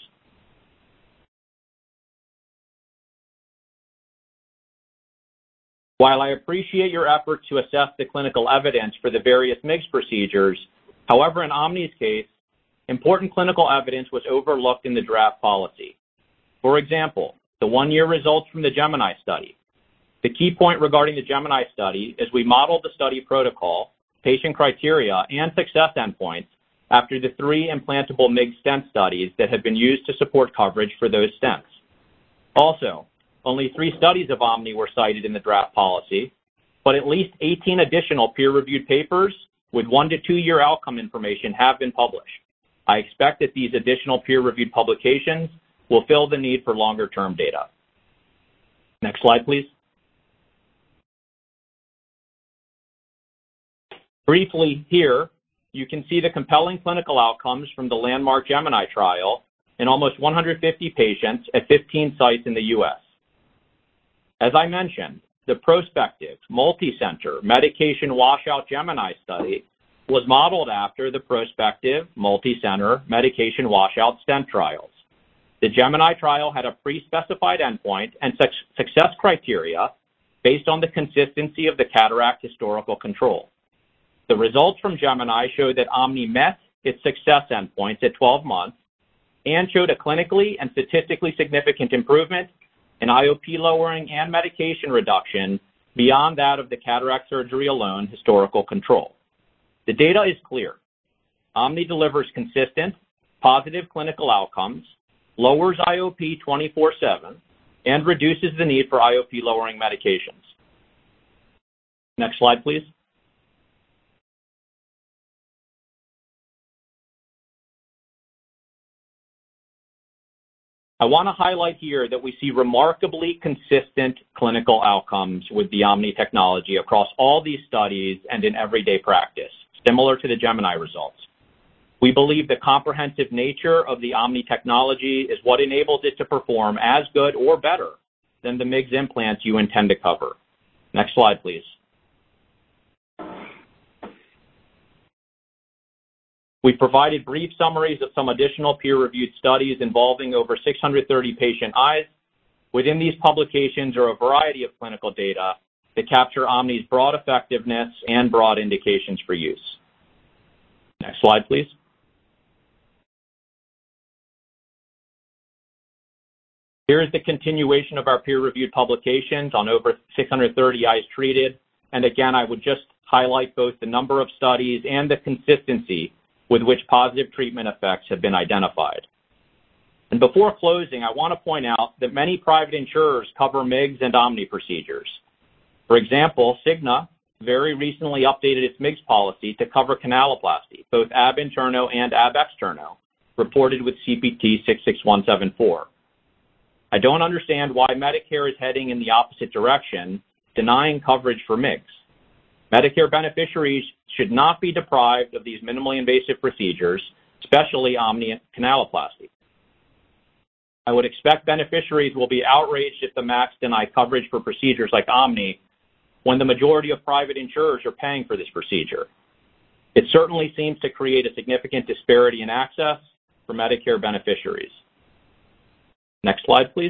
While I appreciate your effort to assess the clinical evidence for the various M I G S procedures, however, in Omni's case, important clinical evidence was overlooked in the draft policy. For example, the one-year results from the Gemini study. The key point regarding the Gemini study is we modeled the study protocol, patient criteria, and success endpoints after the three implantable M I G S stent studies that have been used to support coverage for those stents. Also, only three studies of Omni were cited in the draft policy, but at least eighteen additional peer-reviewed papers with one to two year outcome information have been published. I expect that these additional peer-reviewed publications will fill the need for longer-term data. Next slide, please. Briefly here, you can see the compelling clinical outcomes from the landmark Gemini trial in almost one hundred fifty patients at fifteen sites in the U S. As I mentioned, the prospective, multi-center, medication washout Gemini study was modeled after the prospective, multi-center, medication washout stent trials. The Gemini trial had a pre-specified endpoint and success criteria based on the consistency of the cataract historical control. The results from Gemini showed that Omni met its success endpoints at twelve months and showed a clinically and statistically significant improvement in I O P lowering and medication reduction beyond that of the cataract surgery alone historical control. The data is clear. Omni delivers consistent, positive clinical outcomes, lowers I O P twenty-four seven, and reduces the need for I O P lowering medications. Next slide, please. I want to highlight here that we see remarkably consistent clinical outcomes with the Omni technology across all these studies and in everyday practice, similar to the Gemini results. We believe the comprehensive nature of the Omni technology is what enables it to perform as good or better than the M I G S implants you intend to cover. Next slide, please. We provided brief summaries of some additional peer-reviewed studies involving over six hundred thirty patient eyes. Within these publications are a variety of clinical data that capture Omni's broad effectiveness and broad indications for use. Next slide, please. Here is the continuation of our peer-reviewed publications on over six hundred thirty eyes treated. And again, I would just highlight both the number of studies and the consistency with which positive treatment effects have been identified. And before closing, I want to point out that many private insurers cover M I Gs and OMNI procedures. For example, Cigna very recently updated its M I Gs policy to cover canaloplasty, both ab interno and ab externo, reported with C P T six six one seven four. I don't understand why Medicare is heading in the opposite direction, denying coverage for M I Gs. Medicare beneficiaries should not be deprived of these minimally invasive procedures, especially OMNI and canaloplasty. I would expect beneficiaries will be outraged if the M A Cs deny coverage for procedures like OMNI when the majority of private insurers are paying for this procedure. It certainly seems to create a significant disparity in access for Medicare beneficiaries. Next slide, please.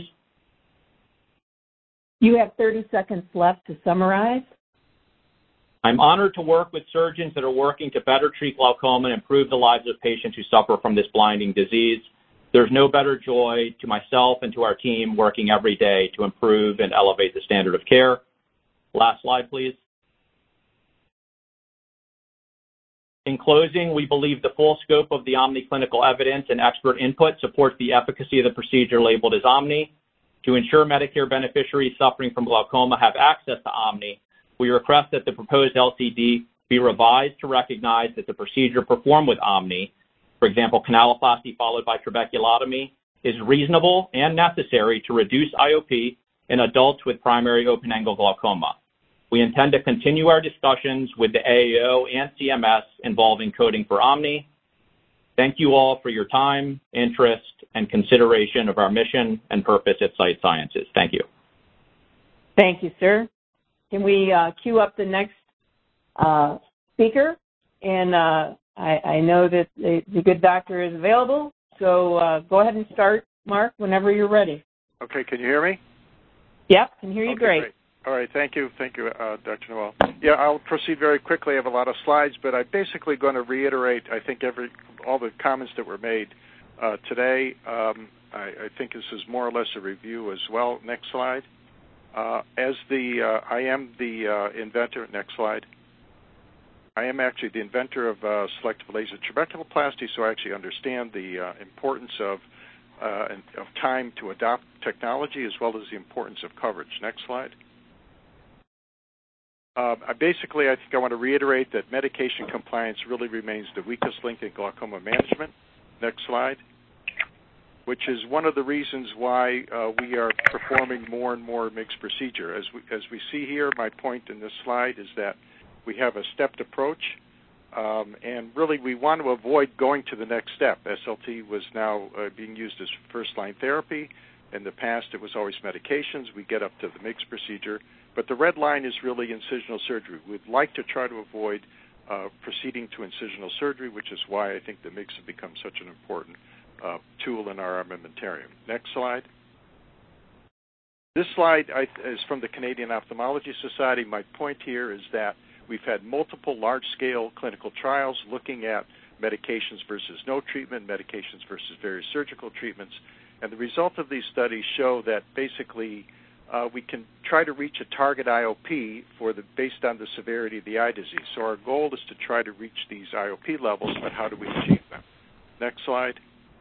You have thirty seconds left to summarize. I'm honored to work with surgeons that are working to better treat glaucoma and improve the lives of patients who suffer from this blinding disease. There's no better joy to myself and to our team working every day to improve and elevate the standard of care. Last slide, please. In closing, we believe the full scope of the OMNI clinical evidence and expert input supports the efficacy of the procedure labeled as OMNI. To ensure Medicare beneficiaries suffering from glaucoma have access to OMNI, we request that the proposed L C D be revised to recognize that the procedure performed with OMNI, for example, canaloplasty followed by trabeculotomy, is reasonable and necessary to reduce I O P in adults with primary open-angle glaucoma. We intend to continue our discussions with the A A O and C M S involving coding for OMNI. Thank you all for your time, interest, and consideration of our mission and purpose at Sight Sciences. Thank you. Thank you, sir. Can we uh, queue up the next uh, speaker? And uh, I, I know that the, the good doctor is available, so uh, go ahead and start, Mark, whenever you're ready. Okay, can you hear me? Yep, can hear you okay, great. great. All right, thank you. Thank you, uh, Doctor Noel. Yeah, I'll proceed very quickly. I have a lot of slides, but I'm basically going to reiterate, I think, every all the comments that were made uh, today. Um, I, I think this is more or less a review as well. Next slide. Uh, as the, uh, I am the uh, inventor, next slide. I am actually the inventor of uh, selective laser trabeculoplasty, so I actually understand the uh, importance of, uh, of time to adopt technology as well as the importance of coverage. Next slide. Uh, I basically, I think I want to reiterate that medication compliance really remains the weakest link in glaucoma management. Next slide. Which is one of the reasons why uh, we are performing more and more M I G S procedure. As we, as we see here, my point in this slide is that we have a stepped approach, um, and really we want to avoid going to the next step. S L T was now uh, being used as first-line therapy. In the past, it was always medications. We get up to the M I G S procedure. But the red line is really incisional surgery. We'd like to try to avoid uh, proceeding to incisional surgery, which is why I think the M I G S have become such an important uh, tool in our armamentarium. Next slide. This slide I, is from the Canadian Ophthalmology Society. My point here is that we've had multiple large-scale clinical trials looking at medications versus no treatment, medications versus various surgical treatments, and the result of these studies show that basically uh, we can try to reach a target I O P for the, based on the severity of the eye disease. So our goal is to try to reach these I O P levels, but how do we achieve them? Next slide.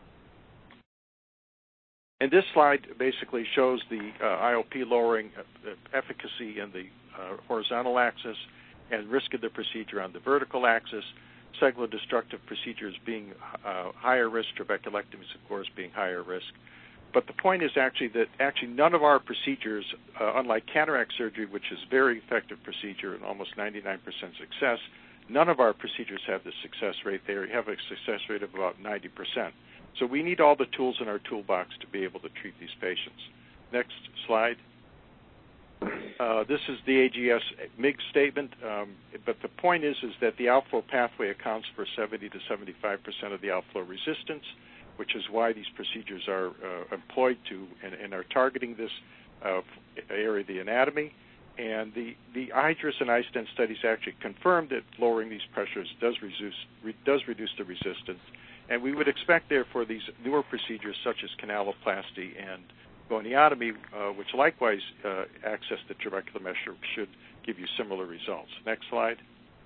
And this slide basically shows the uh, I O P lowering uh, efficacy in the uh, horizontal axis and risk of the procedure on the vertical axis. Cyclodestructive procedures being uh, higher risk, trabeculectomies, of course, being higher risk. But the point is actually that actually none of our procedures, uh, unlike cataract surgery, which is a very effective procedure and almost ninety-nine percent success, none of our procedures have the success rate. They have a success rate of about ninety percent. So we need all the tools in our toolbox to be able to treat these patients. Next slide. Uh, this is the A G S M I G S statement, um, but the point is is that the outflow pathway accounts for seventy to seventy-five percent of the outflow resistance, which is why these procedures are uh, employed to and, and are targeting this uh, area of the anatomy. And the, the iDRIS and iStent studies actually confirmed that lowering these pressures does reduce, re, does reduce the resistance. And we would expect, therefore, these newer procedures such as canaloplasty and goniotomy, uh, which likewise uh, access the trabecular mesh, should give you similar results. Next slide.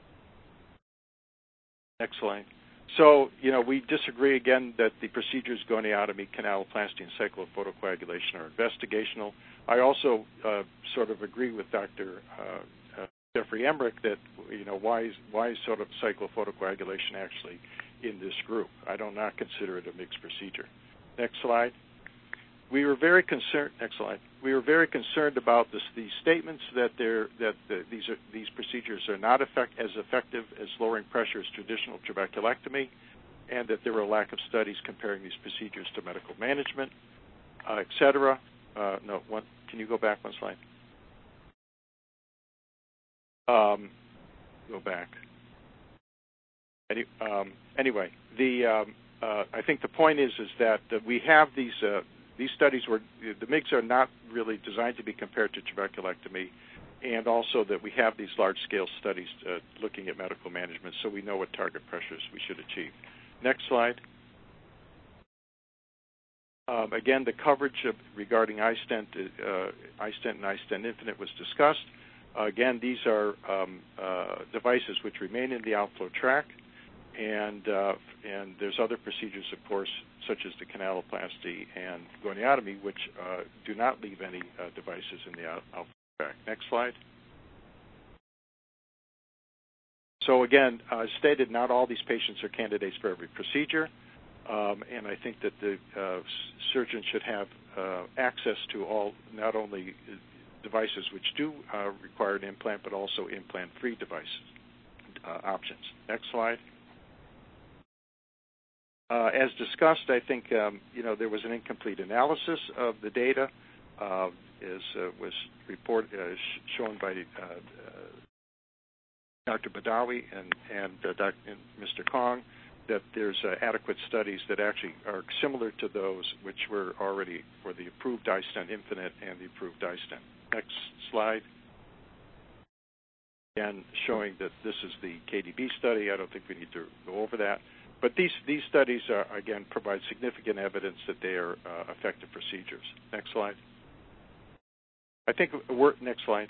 Next slide. So, you know, we disagree again that the procedures goniotomy, canaloplasty, and cyclophotocoagulation are investigational. I also uh, sort of agree with Doctor Uh, uh, Jeffrey Emmerich that, you know, why is, why is sort of cyclophotocoagulation actually in this group? I do not consider it a mixed procedure. Next slide. We were very concerned. Next slide. We were very concerned about this, these statements that they're, that the, these are, these procedures are not effect, as effective as lowering pressure as traditional trabeculectomy, and that there were a lack of studies comparing these procedures to medical management, uh, et cetera. Uh, no, one, can you go back one slide? Um, go back. Any, um, anyway, the um, uh, I think the point is is that uh, we have these. Uh, These studies were, the M I Gs are not really designed to be compared to trabeculectomy, and also that we have these large-scale studies uh, looking at medical management, so we know what target pressures we should achieve. Next slide. Um, again, the coverage of, regarding iStent, uh, iStent and iStent Infinite was discussed. Uh, again, these are um, uh, devices which remain in the outflow tract, and uh, and there's other procedures, of course, such as the canaloplasty and goniotomy, which uh, do not leave any uh, devices in the out outflow tract. Next slide. So again, uh, stated, not all these patients are candidates for every procedure, um, and I think that the uh, surgeon should have uh, access to all, not only devices which do uh, require an implant, but also implant-free devices uh, options. Next slide. Uh, as discussed, I think um, you know there was an incomplete analysis of the data, uh, as uh, was report uh, sh shown by uh, uh, Doctor Badawi and and, uh, Doctor and Mister Kong, that there's uh, adequate studies that actually are similar to those which were already for the approved iStent Infinite and the approved iStent. Next slide. Again, showing that this is the K D B study. I don't think we need to go over that. But these, these studies, are, again, provide significant evidence that they are uh, effective procedures. Next slide. I think a word, next slide.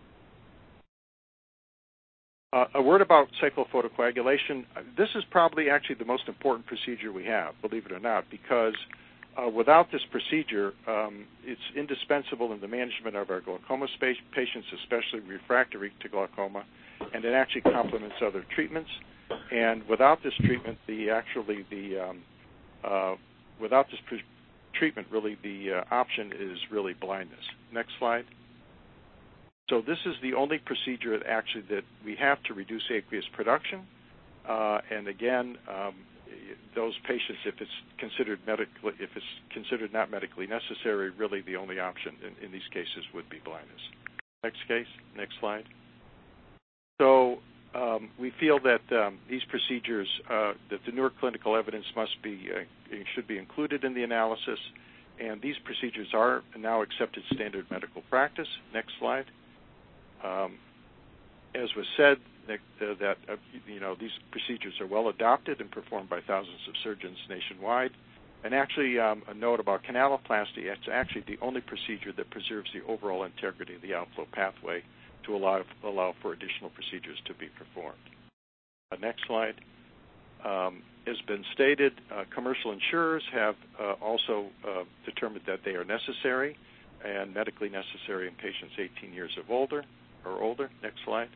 Uh, a word about cyclophotocoagulation. This is probably actually the most important procedure we have, believe it or not, because uh, without this procedure, um, it's indispensable in the management of our glaucoma patients, especially refractory to glaucoma, and it actually complements other treatments. And without this treatment, the actually the um, uh, without this treatment, really the uh, option is really blindness. Next slide. So this is the only procedure that actually that we have to reduce aqueous production. Uh, and again, um, those patients, if it's considered medically, if it's considered not medically necessary, really the only option in, in these cases would be blindness. Next case. Next slide. So. Um, we feel that um, these procedures, uh, that the newer clinical evidence must be, uh, should be included in the analysis, and these procedures are now accepted standard medical practice. Next slide. Um, as was said, that, uh, that uh, you know these procedures are well adopted and performed by thousands of surgeons nationwide. And actually, um, a note about canaloplasty: it's actually the only procedure that preserves the overall integrity of the outflow pathway to allow, allow for additional procedures to be performed. Uh, next slide. Um, as been stated, uh, commercial insurers have uh, also uh, determined that they are necessary and medically necessary in patients eighteen years of older or older. Next slide.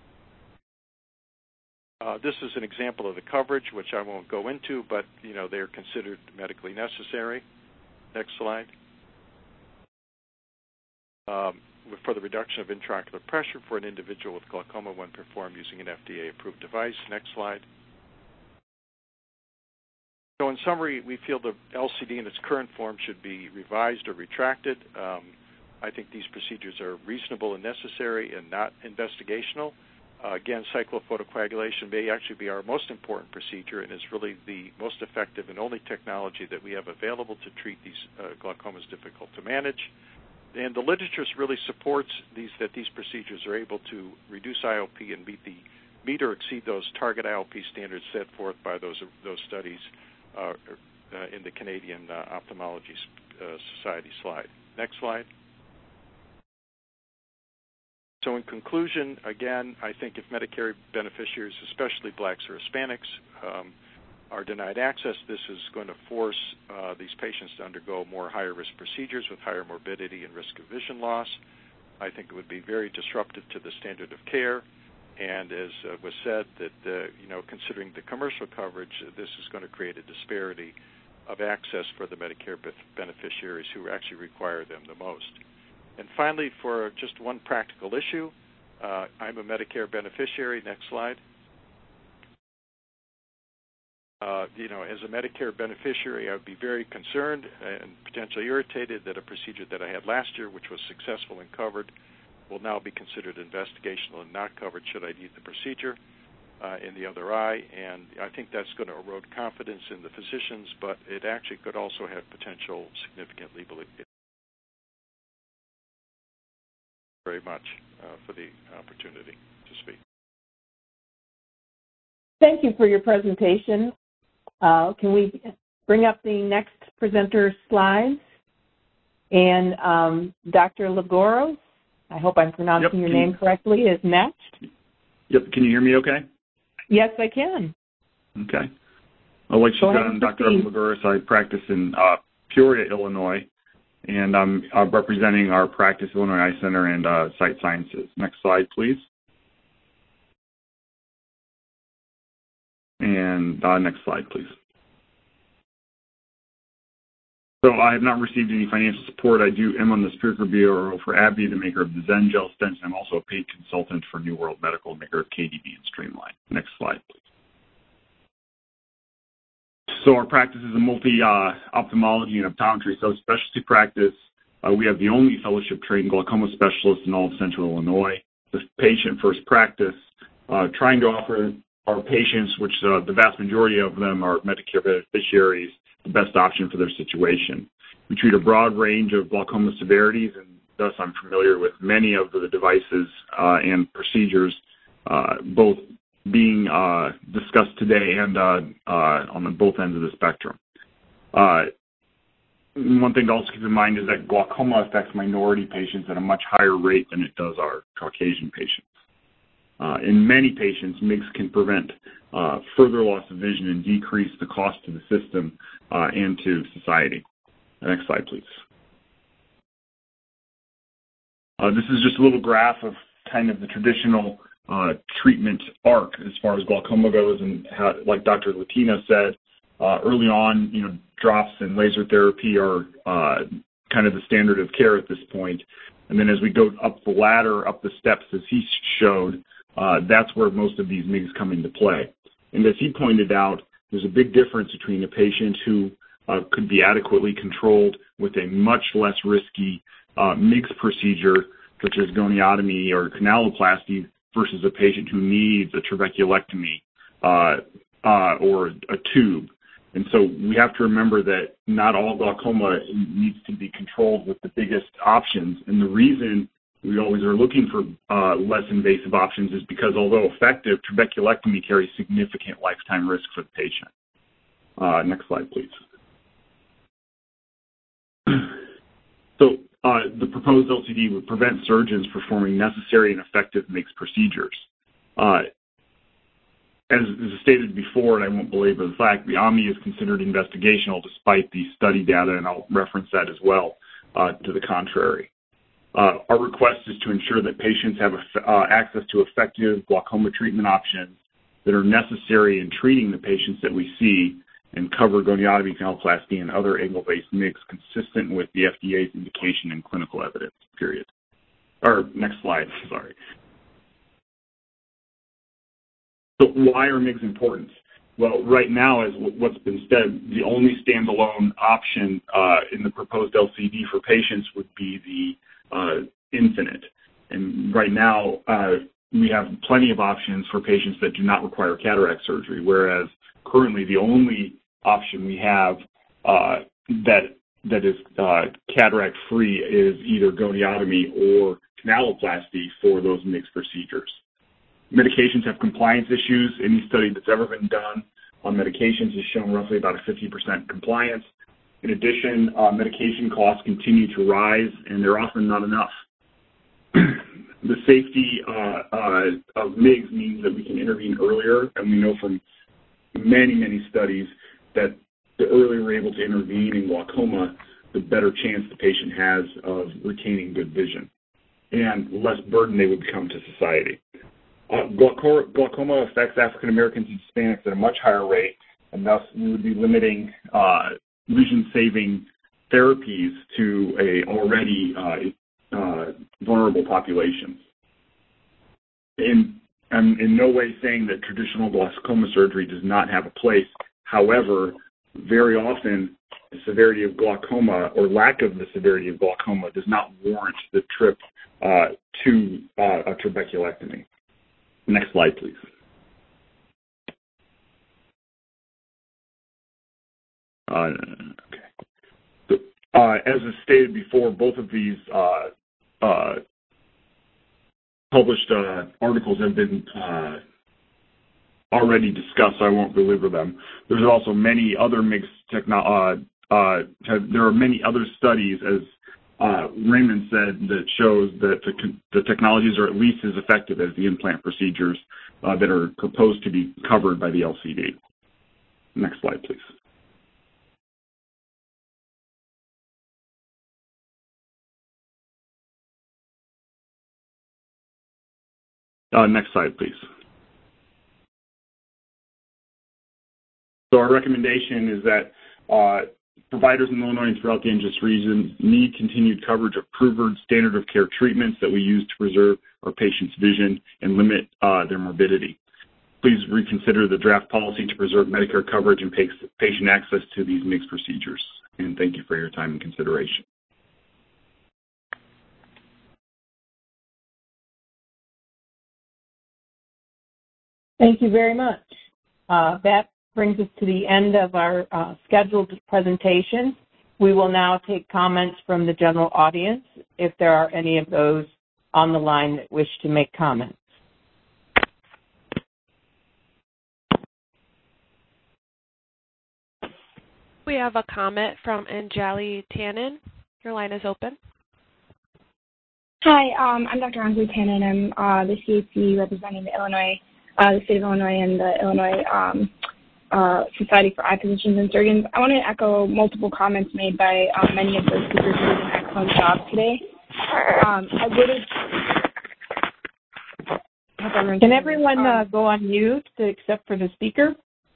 Uh, this is an example of the coverage, which I won't go into, but you know they are considered medically necessary. Next slide. Um, for the reduction of intraocular pressure for an individual with glaucoma when performed using an F D A-approved device. Next slide. So in summary, we feel the L C D in its current form should be revised or retracted. Um, I think these procedures are reasonable and necessary and not investigational. Uh, again, cyclophotocoagulation may actually be our most important procedure and is really the most effective and only technology that we have available to treat these uh, glaucomas difficult to manage. And the literature really supports these that these procedures are able to reduce I O P and meet the meet or exceed those target I O P standards set forth by those those studies uh, uh, in the Canadian uh, Ophthalmology uh, Society slide. Next slide. So in conclusion, again, I think if Medicare beneficiaries, especially blacks or Hispanics, um, are denied access, this is going to force uh, these patients to undergo more higher-risk procedures with higher morbidity and risk of vision loss. I think it would be very disruptive to the standard of care. And as uh, was said, that uh, you know, considering the commercial coverage, uh, this is going to create a disparity of access for the Medicare beneficiaries who actually require them the most. And finally, for just one practical issue, uh, I'm a Medicare beneficiary. Next slide. Uh, you know, as a Medicare beneficiary, I would be very concerned and potentially irritated that a procedure that I had last year, which was successful and covered, will now be considered investigational and not covered should I need the procedure uh, in the other eye. And I think that's going to erode confidence in the physicians, but it actually could also have potential significant legal issues. Very much uh, for the opportunity to speak. Thank you for your presentation. Uh, can we bring up the next presenter slides? And um, Doctor Lagoros, I hope I'm pronouncing yep. your name you, correctly, is next. Yep. Can you hear me okay? Yes, I can. Okay. Well, like she said, I'm Doctor Evan Lagoros. I practice in uh, Peoria, Illinois, and I'm uh, representing our Practice Illinois Eye Center and uh, Sight Sciences. Next slide, please. And uh, next slide, please. So I have not received any financial support. I do am on the Spearker Bureau for AbbVie, the maker of the Zen Gel stents. I'm also a paid consultant for New World Medical, maker of K D B and Streamline. Next slide, please. So our practice is a multi-ophthalmology uh, and optometry, so specialty practice. Uh, we have the only fellowship-trained glaucoma specialist in all of Central Illinois. The patient-first practice, uh, trying to offer our patients, which uh, the vast majority of them are Medicare beneficiaries, the best option for their situation. We treat a broad range of glaucoma severities, and thus I'm familiar with many of the devices uh, and procedures, uh, both being uh, discussed today and uh, uh, on the both ends of the spectrum. Uh, one thing to also keep in mind is that glaucoma affects minority patients at a much higher rate than it does our Caucasian patients. Uh, in many patients, M I Gs can prevent uh, further loss of vision and decrease the cost to the system uh, and to society. Next slide, please. Uh, this is just a little graph of kind of the traditional uh, treatment arc as far as glaucoma goes, and how, like Doctor Latina said, uh, early on, you know, drops and laser therapy are uh, kind of the standard of care at this point. And then as we go up the ladder, up the steps as he showed, uh, that's where most of these M I Gs come into play. And as he pointed out, there's a big difference between a patient who uh, could be adequately controlled with a much less risky uh, M I Gs procedure, such as goniotomy or canaloplasty, versus a patient who needs a trabeculectomy uh, uh, or a tube. And so we have to remember that not all glaucoma needs to be controlled with the biggest options. And the reason we always are looking for uh, less invasive options is because, although effective, trabeculectomy carries significant lifetime risk for the patient. Uh, next slide, please. So uh, the proposed L C D would prevent surgeons performing necessary and effective M I Gs procedures. Uh, as, as stated before, and I won't belabor the fact, the OMNI is considered investigational despite the study data, and I'll reference that as well uh, to the contrary. Uh, our request is to ensure that patients have uh, access to effective glaucoma treatment options that are necessary in treating the patients that we see, and cover goniotomy, canaloplasty, and other angle-based M I Gs consistent with the F D A's indication and clinical evidence, period. Or next slide, sorry. So why are M I Gs important? Well, right now, as what's been said, the only standalone option uh, in the proposed L C D for patients would be the uh, Infinite. And right now, uh, we have plenty of options for patients that do not require cataract surgery, whereas currently the only option we have uh, that that is uh, cataract-free is either goniotomy or canaloplasty for those M I Gs procedures. Medications have compliance issues. Any study that's ever been done on medications has shown roughly about a fifty percent compliance, In addition, uh, medication costs continue to rise, and they're often not enough. The safety uh, uh, of M I Gs means that we can intervene earlier, and we know from many, many studies that the earlier we're able to intervene in glaucoma, the better chance the patient has of retaining good vision and less burden they would become to society. Uh, glaucoma, glaucoma affects African Americans and Hispanics at a much higher rate, and thus we would be limiting uh, vision-saving therapies to a already uh, uh, vulnerable population. In, I'm in no way saying that traditional glaucoma surgery does not have a place. However, very often the severity of glaucoma or lack of the severity of glaucoma does not warrant the trip uh, to uh, a trabeculectomy. Next slide, please. Uh, okay. So, uh, as is stated before, both of these uh, uh, published uh, articles have been uh, already discussed, so I won't belabor them. There's also many other mixed techno. Uh, uh, have, there are many other studies, as uh, Raymond said, that shows that the, the technologies are at least as effective as the implant procedures uh, that are proposed to be covered by the L C D. Next slide, please. Uh, next slide, please. So our recommendation is that uh, providers in Illinois and throughout the N G S region need continued coverage of proven standard of care treatments that we use to preserve our patients' vision and limit uh, their morbidity. Please reconsider the draft policy to preserve Medicare coverage and patient access to these M I Gs procedures. And thank you for your time and consideration. Thank you very much. Uh, that brings us to the end of our uh, scheduled presentation. We will now take comments from the general audience, if there are any of those on the line that wish to make comments. We have a comment from Anjali Tannen. Your line is open. Hi, um, I'm Doctor Anjali Tannen. I'm uh, the C A C representing the Illinois, uh, the state of Illinois and the Illinois um, uh, Society for Eye Physicians and Surgeons. I want to echo multiple comments made by uh, many of the speakers who did an excellent job today. Um, I would have. Can everyone uh, go on mute except for the speaker?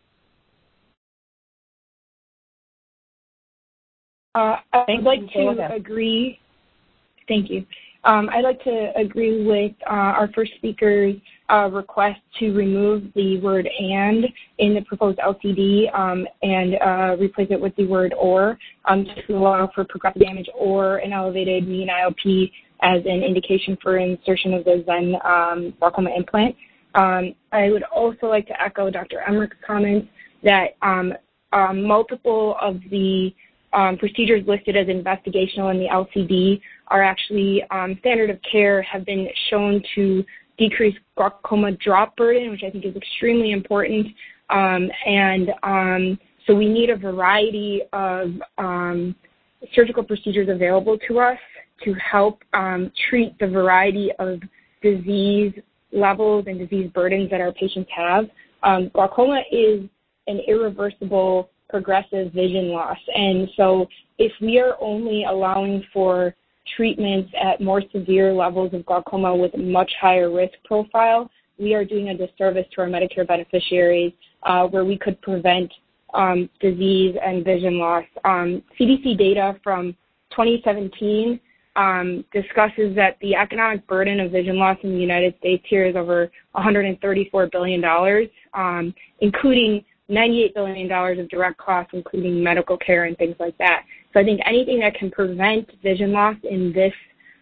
Uh, I'd like to agree. Thank you. Um, I'd like to agree with uh, our first speaker's uh, request to remove the word "and" in the proposed L C D um, and uh, replace it with the word "or" um, to allow for progressive damage or an elevated mean I O P as an indication for insertion of the Zen um, glaucoma implant. Um, I would also like to echo Doctor Emmerich's comments that um, um, multiple of the Um, procedures listed as investigational in the L C D are actually um, standard of care, have been shown to decrease glaucoma drop burden, which I think is extremely important. Um, and um, so we need a variety of um, surgical procedures available to us to help um, treat the variety of disease levels and disease burdens that our patients have. Um, glaucoma is an irreversible progressive vision loss. And so if we are only allowing for treatments at more severe levels of glaucoma with a much higher risk profile, we are doing a disservice to our Medicare beneficiaries uh, where we could prevent um, disease and vision loss. Um, C D C data from twenty seventeen um, discusses that the economic burden of vision loss in the United States here is over one hundred thirty-four billion dollars, um, including ninety-eight billion dollars of direct costs, including medical care and things like that. So I think anything that can prevent vision loss in this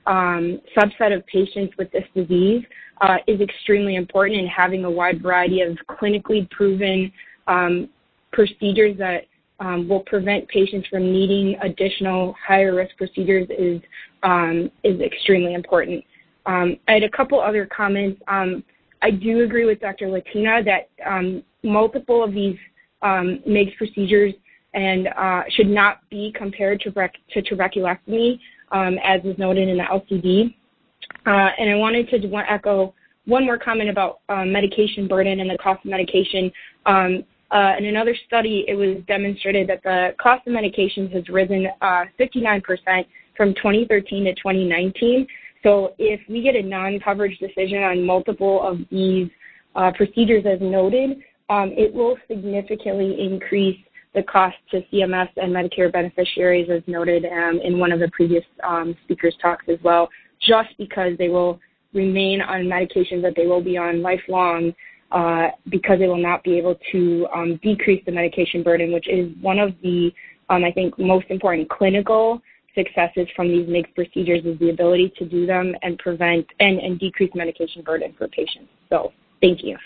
um, subset of patients with this disease uh, is extremely important, and having a wide variety of clinically proven um, procedures that um, will prevent patients from needing additional higher risk procedures is, um, is extremely important. Um, I had a couple other comments. Um, I do agree with Doctor Latina that um, multiple of these um, M I G S procedures and uh, should not be compared to, rec- to trabeculectomy, um, as is noted in the L C D. Uh, and I wanted to echo one more comment about uh, medication burden and the cost of medication. Um, uh, in another study, it was demonstrated that the cost of medications has risen uh, fifty-nine percent from twenty thirteen to twenty nineteen. So if we get a non-coverage decision on multiple of these uh, procedures as noted, um, it will significantly increase the cost to C M S and Medicare beneficiaries, as noted um, in one of the previous um, speakers' talks as well, just because they will remain on medications that they will be on lifelong uh, because they will not be able to um, decrease the medication burden, which is one of the, um, I think, most important clinical successes from these M I G S procedures, is the ability to do them and prevent and, and decrease medication burden for patients. So thank you.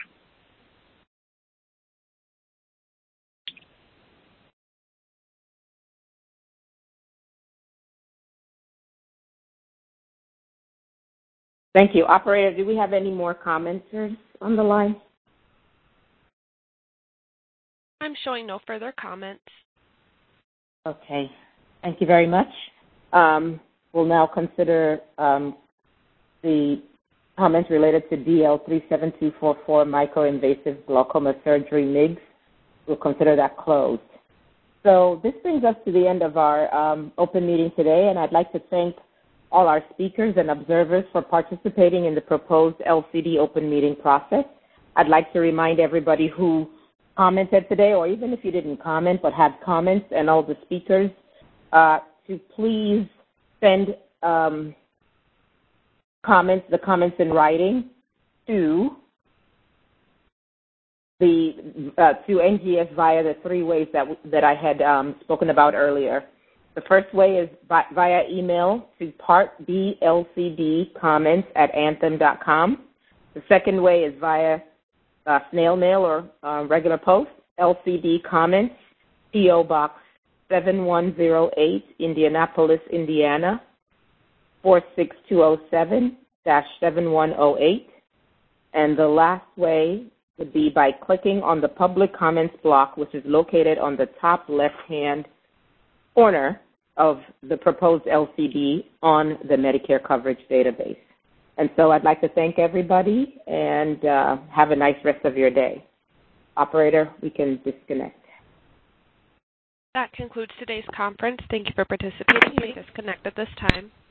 Thank you. Operator, do we have any more commenters on the line? I'm showing no further comments. Okay. Thank you very much. Um, we'll now consider um, the comments related to D L three seven two four four, microinvasive glaucoma surgery M I G S. We'll consider that closed. So this brings us to the end of our um, open meeting today, and I'd like to thank all our speakers and observers for participating in the proposed L C D open meeting process. I'd like to remind everybody who commented today, or even if you didn't comment but had comments, and all the speakers, uh, to please send um, comments, the comments in writing, to the uh, to N G S via the three ways that that I had um, spoken about earlier. The first way is by, via email to part B L C D comments at anthem dot com. The second way is via uh, snail mail or uh, regular post, L C D comments, P O Box seven one zero eight, Indianapolis, Indiana, four six two zero seven dash seven one zero eight. And the last way would be by clicking on the public comments block, which is located on the top left-hand corner of the proposed L C D on the Medicare coverage database. And so I'd like to thank everybody and uh, have a nice rest of your day. Operator, we can disconnect. That concludes today's conference. Thank you for participating. You may disconnect at this time.